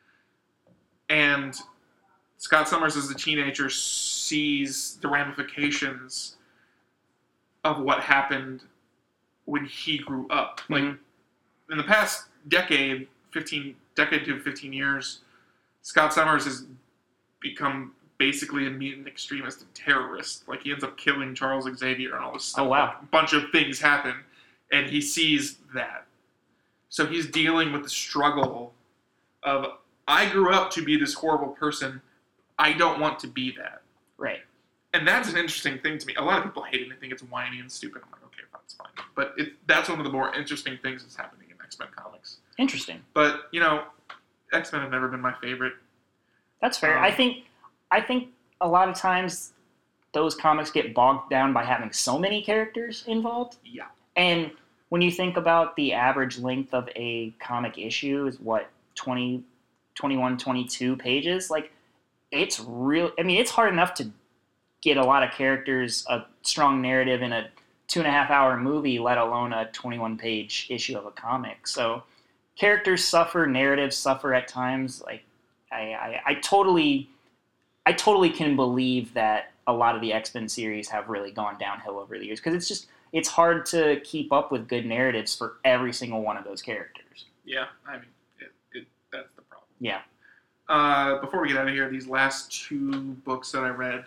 And Scott Summers, as a teenager, sees the ramifications of what happened when he grew up. Like, in the past decade to 15 years, Scott Summers has become basically a mutant extremist and terrorist. Like, he ends up killing Charles Xavier and all this stuff. Oh, wow. Like, a bunch of things happen, and he sees that. So he's dealing with the struggle of, I grew up to be this horrible person. I don't want to be that. Right. And that's an interesting thing to me. A lot of people hate it and think it's whiny and stupid. I'm like, okay, that's fine. But that's one of the more interesting things that's happening in X-Men comics. Interesting. But, X-Men have never been my favorite. That's fair. I think a lot of times those comics get bogged down by having so many characters involved. Yeah. And when you think about the average length of a comic issue is 20, 21, 22 pages, like, it's real. I mean, it's hard enough to get a lot of characters, a strong narrative in a 2.5-hour movie, let alone a 21-page issue of a comic. So characters suffer, narratives suffer at times. Like, I totally can believe that a lot of the X-Men series have really gone downhill over the years, because it's hard to keep up with good narratives for every single one of those characters. Yeah, I mean, that's the problem. Yeah. Before we get out of here, these last 2 books that I read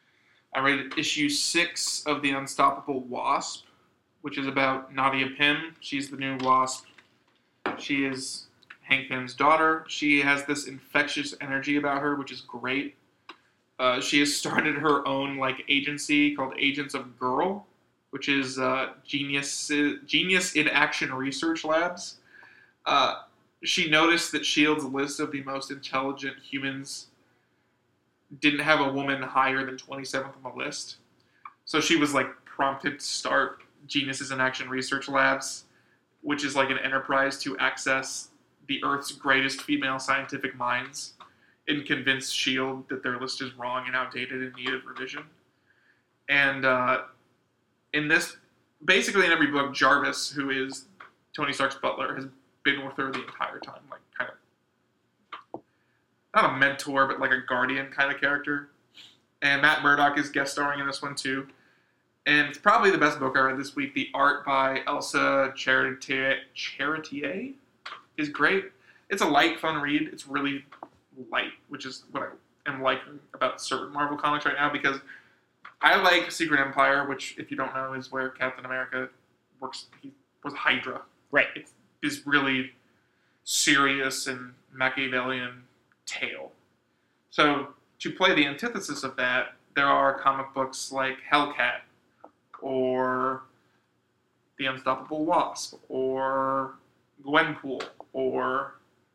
issue 6 of The Unstoppable Wasp, which is about Nadia Pym. She's the new Wasp. She is Hank Pym's daughter. She has this infectious energy about her, which is great. She has started her own agency called Agents of Girl, which is Genius in Action Research Labs. She noticed that S.H.I.E.L.D.'s list of the most intelligent humans didn't have a woman higher than 27th on the list. So she was prompted to start Geniuses in Action Research Labs, which is an enterprise to access the Earth's greatest female scientific minds and convince S.H.I.E.L.D. that their list is wrong and outdated and in need of revision. And basically in every book, Jarvis, who is Tony Stark's butler, has been with her the entire time, kind of, not a mentor, but a guardian kind of character. And Matt Murdock is guest starring in this one too. And it's probably the best book I read this week. The art by Elsa Charretier is great. It's a light, fun read. It's really light, which is what I am liking about certain Marvel comics right now, because I like Secret Empire, which, if you don't know, is where Captain America works. He was Hydra. Right. It's this really serious and Machiavellian tale. So to play the antithesis of that, there are comic books like Hellcat, or The Unstoppable Wasp, or Gwenpool, or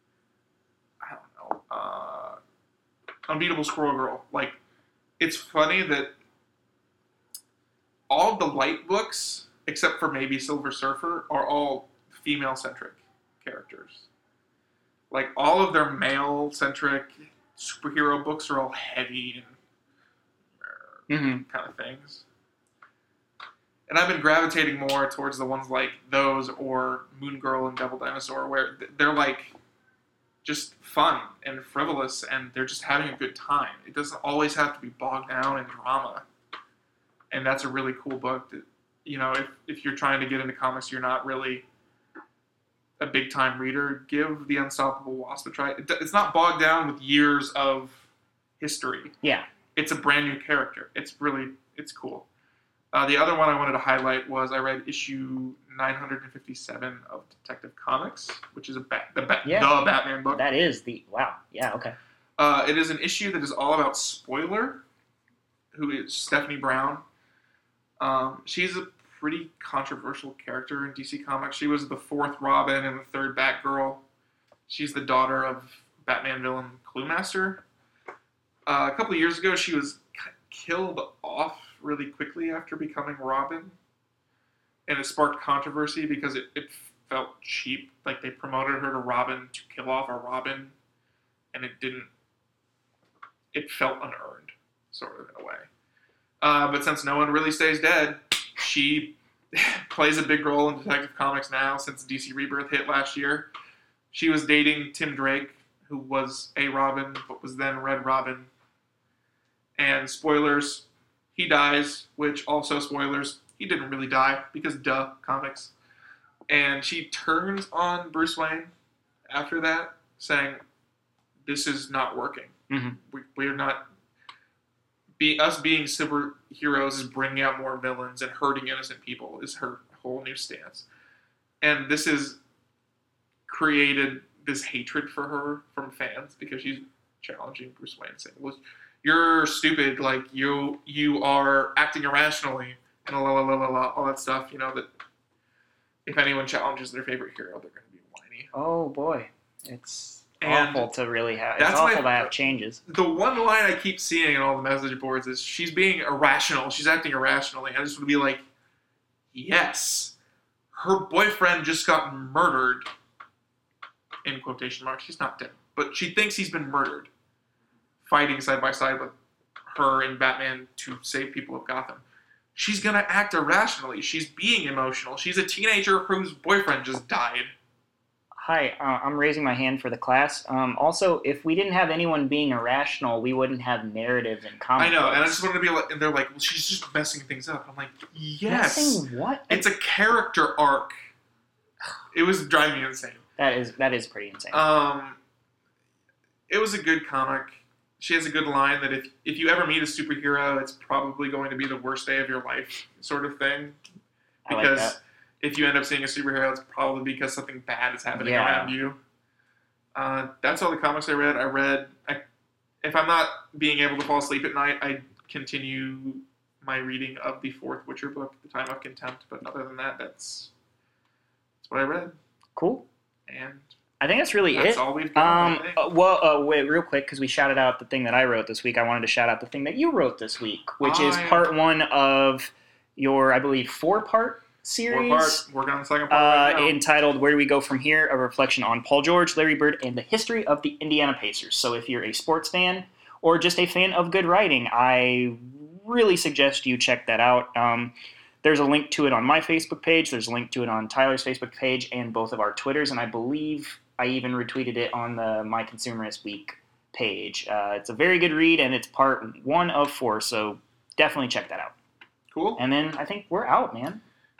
I don't know, Unbeatable Squirrel Girl. Like, it's funny that all of the light books, except for maybe Silver Surfer, are all female-centric characters. Like, all of their male-centric superhero books are all heavy and kind of things. And I've been gravitating more towards the ones like those, or Moon Girl and Devil Dinosaur, where they're like just fun and frivolous, and they're just having a good time. It doesn't always have to be bogged down in drama. And that's a really cool book that, you know, if you're trying to get into comics, you're not really a big-time reader, give The Unstoppable Wasp a try. It's not bogged down with years of history. Yeah. It's a brand new character. It's cool. The other one I wanted to highlight was I read issue 957 of Detective Comics, which is the Batman book. That is wow. Yeah, okay. It is an issue that is all about Spoiler, who is Stephanie Brown. She's a pretty controversial character in DC Comics. She was the fourth Robin and the third Batgirl. She's the daughter of Batman villain Cluemaster. A couple of years ago, she was killed off really quickly after becoming Robin. And it sparked controversy because it felt cheap. Like, they promoted her to Robin to kill off a Robin, and it felt unearned, sort of, in a way. But since no one really stays dead, she plays a big role in Detective Comics now since DC Rebirth hit last year. She was dating Tim Drake, who was a Robin, but was then Red Robin. And spoilers, he dies, which also spoilers, he didn't really die, because comics. And she turns on Bruce Wayne after that, saying, this is not working. Mm-hmm. We're not... us being superheroes is bringing out more villains and hurting innocent people, is her whole new stance. And this has created this hatred for her from fans, because she's challenging Bruce Wayne, saying, well, you're stupid, like, you are acting irrationally, and all that stuff, you know, that if anyone challenges their favorite hero, they're going to be whiny. Oh, boy. It's awful to really have. It's That's awful to have changes. The one line I keep seeing in all the message boards is, she's being irrational. She's acting irrationally. I just would be like, yes. Her boyfriend just got murdered. In quotation marks. He's not dead. But she thinks he's been murdered. Fighting side by side with her and Batman to save people of Gotham. She's going to act irrationally. She's being emotional. She's a teenager whose boyfriend just died. Hi, I'm raising my hand for the class. Also, if we didn't have anyone being irrational, we wouldn't have narratives in comics. I know, and I just wanted to be like, and they're like, well, she's just messing things up. I'm like, yes. Messing what? It's a character arc. It was driving me insane. That is pretty insane. It was a good comic. She has a good line that if you ever meet a superhero, it's probably going to be the worst day of your life, sort of thing. Because I like that. if you end up seeing a superhero, it's probably because something bad is happening around you. That's all the comics I read. If I'm not being able to fall asleep at night, I continue my reading of the fourth Witcher book, The Time of Contempt. But other than that, that's what I read. Cool. And I think that's really that's it. all we've done. Wait, real quick, because we shouted out the thing that I wrote this week. I wanted to shout out the thing that you wrote this week, which is part one of your, I believe, 4-part series. Working on the second part right now. Entitled Where Do We Go From Here? A reflection on Paul George, Larry Bird, and the history of the Indiana Pacers. So if you're a sports fan or just a fan of good writing, I really suggest you check that out. There's a link to it on my Facebook page. There's a link to it on Tyler's Facebook page and both of our Twitters, and I believe I even retweeted it on the My Consumerist Week page. It's a very good read, and it's part 1 of 4, so definitely check that out. Cool. And then I think we're out, man.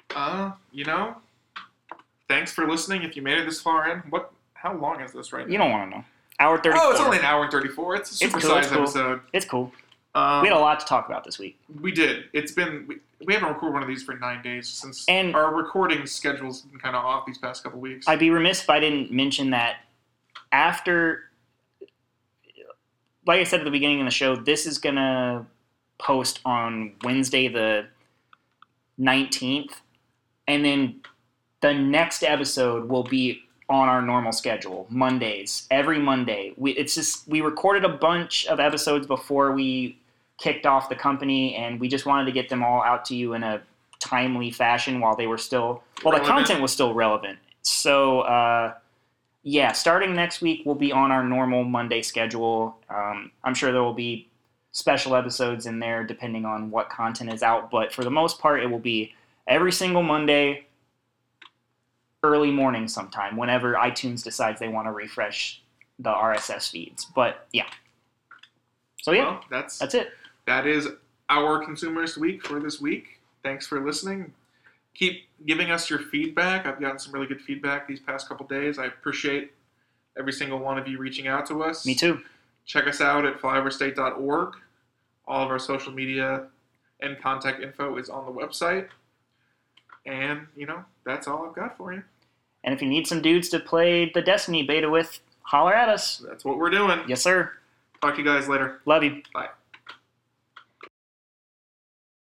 Thanks for listening. If you made it this far in, how long is this right now? You don't want to know. Hour 34. Oh, it's only an hour and 34. It's a super-sized episode. It's cool. We had a lot to talk about this week. We did. We haven't recorded one of these for 9 days since our recording schedule's been kind of off these past couple weeks. I'd be remiss if I didn't mention that after, like I said at the beginning of the show, this is going to post on Wednesday the 19th, and then the next episode will be on our normal schedule, Mondays, every Monday. We recorded a bunch of episodes before we kicked off the company, and we just wanted to get them all out to you in a timely fashion while they were still, the content was still relevant. So, starting next week, we'll be on our normal Monday schedule. I'm sure there will be special episodes in there depending on what content is out, but for the most part, it will be every single Monday, early morning sometime, whenever iTunes decides they want to refresh the RSS feeds. But yeah. So yeah, well, that's it. That is our Consumerist Week for this week. Thanks for listening. Keep giving us your feedback. I've gotten some really good feedback these past couple days. I appreciate every single one of you reaching out to us. Me too. Check us out at flyoverstate.org. All of our social media and contact info is on the website. And, that's all I've got for you. And if you need some dudes to play the Destiny beta with, holler at us. That's what we're doing. Yes, sir. Talk to you guys later. Love you. Bye.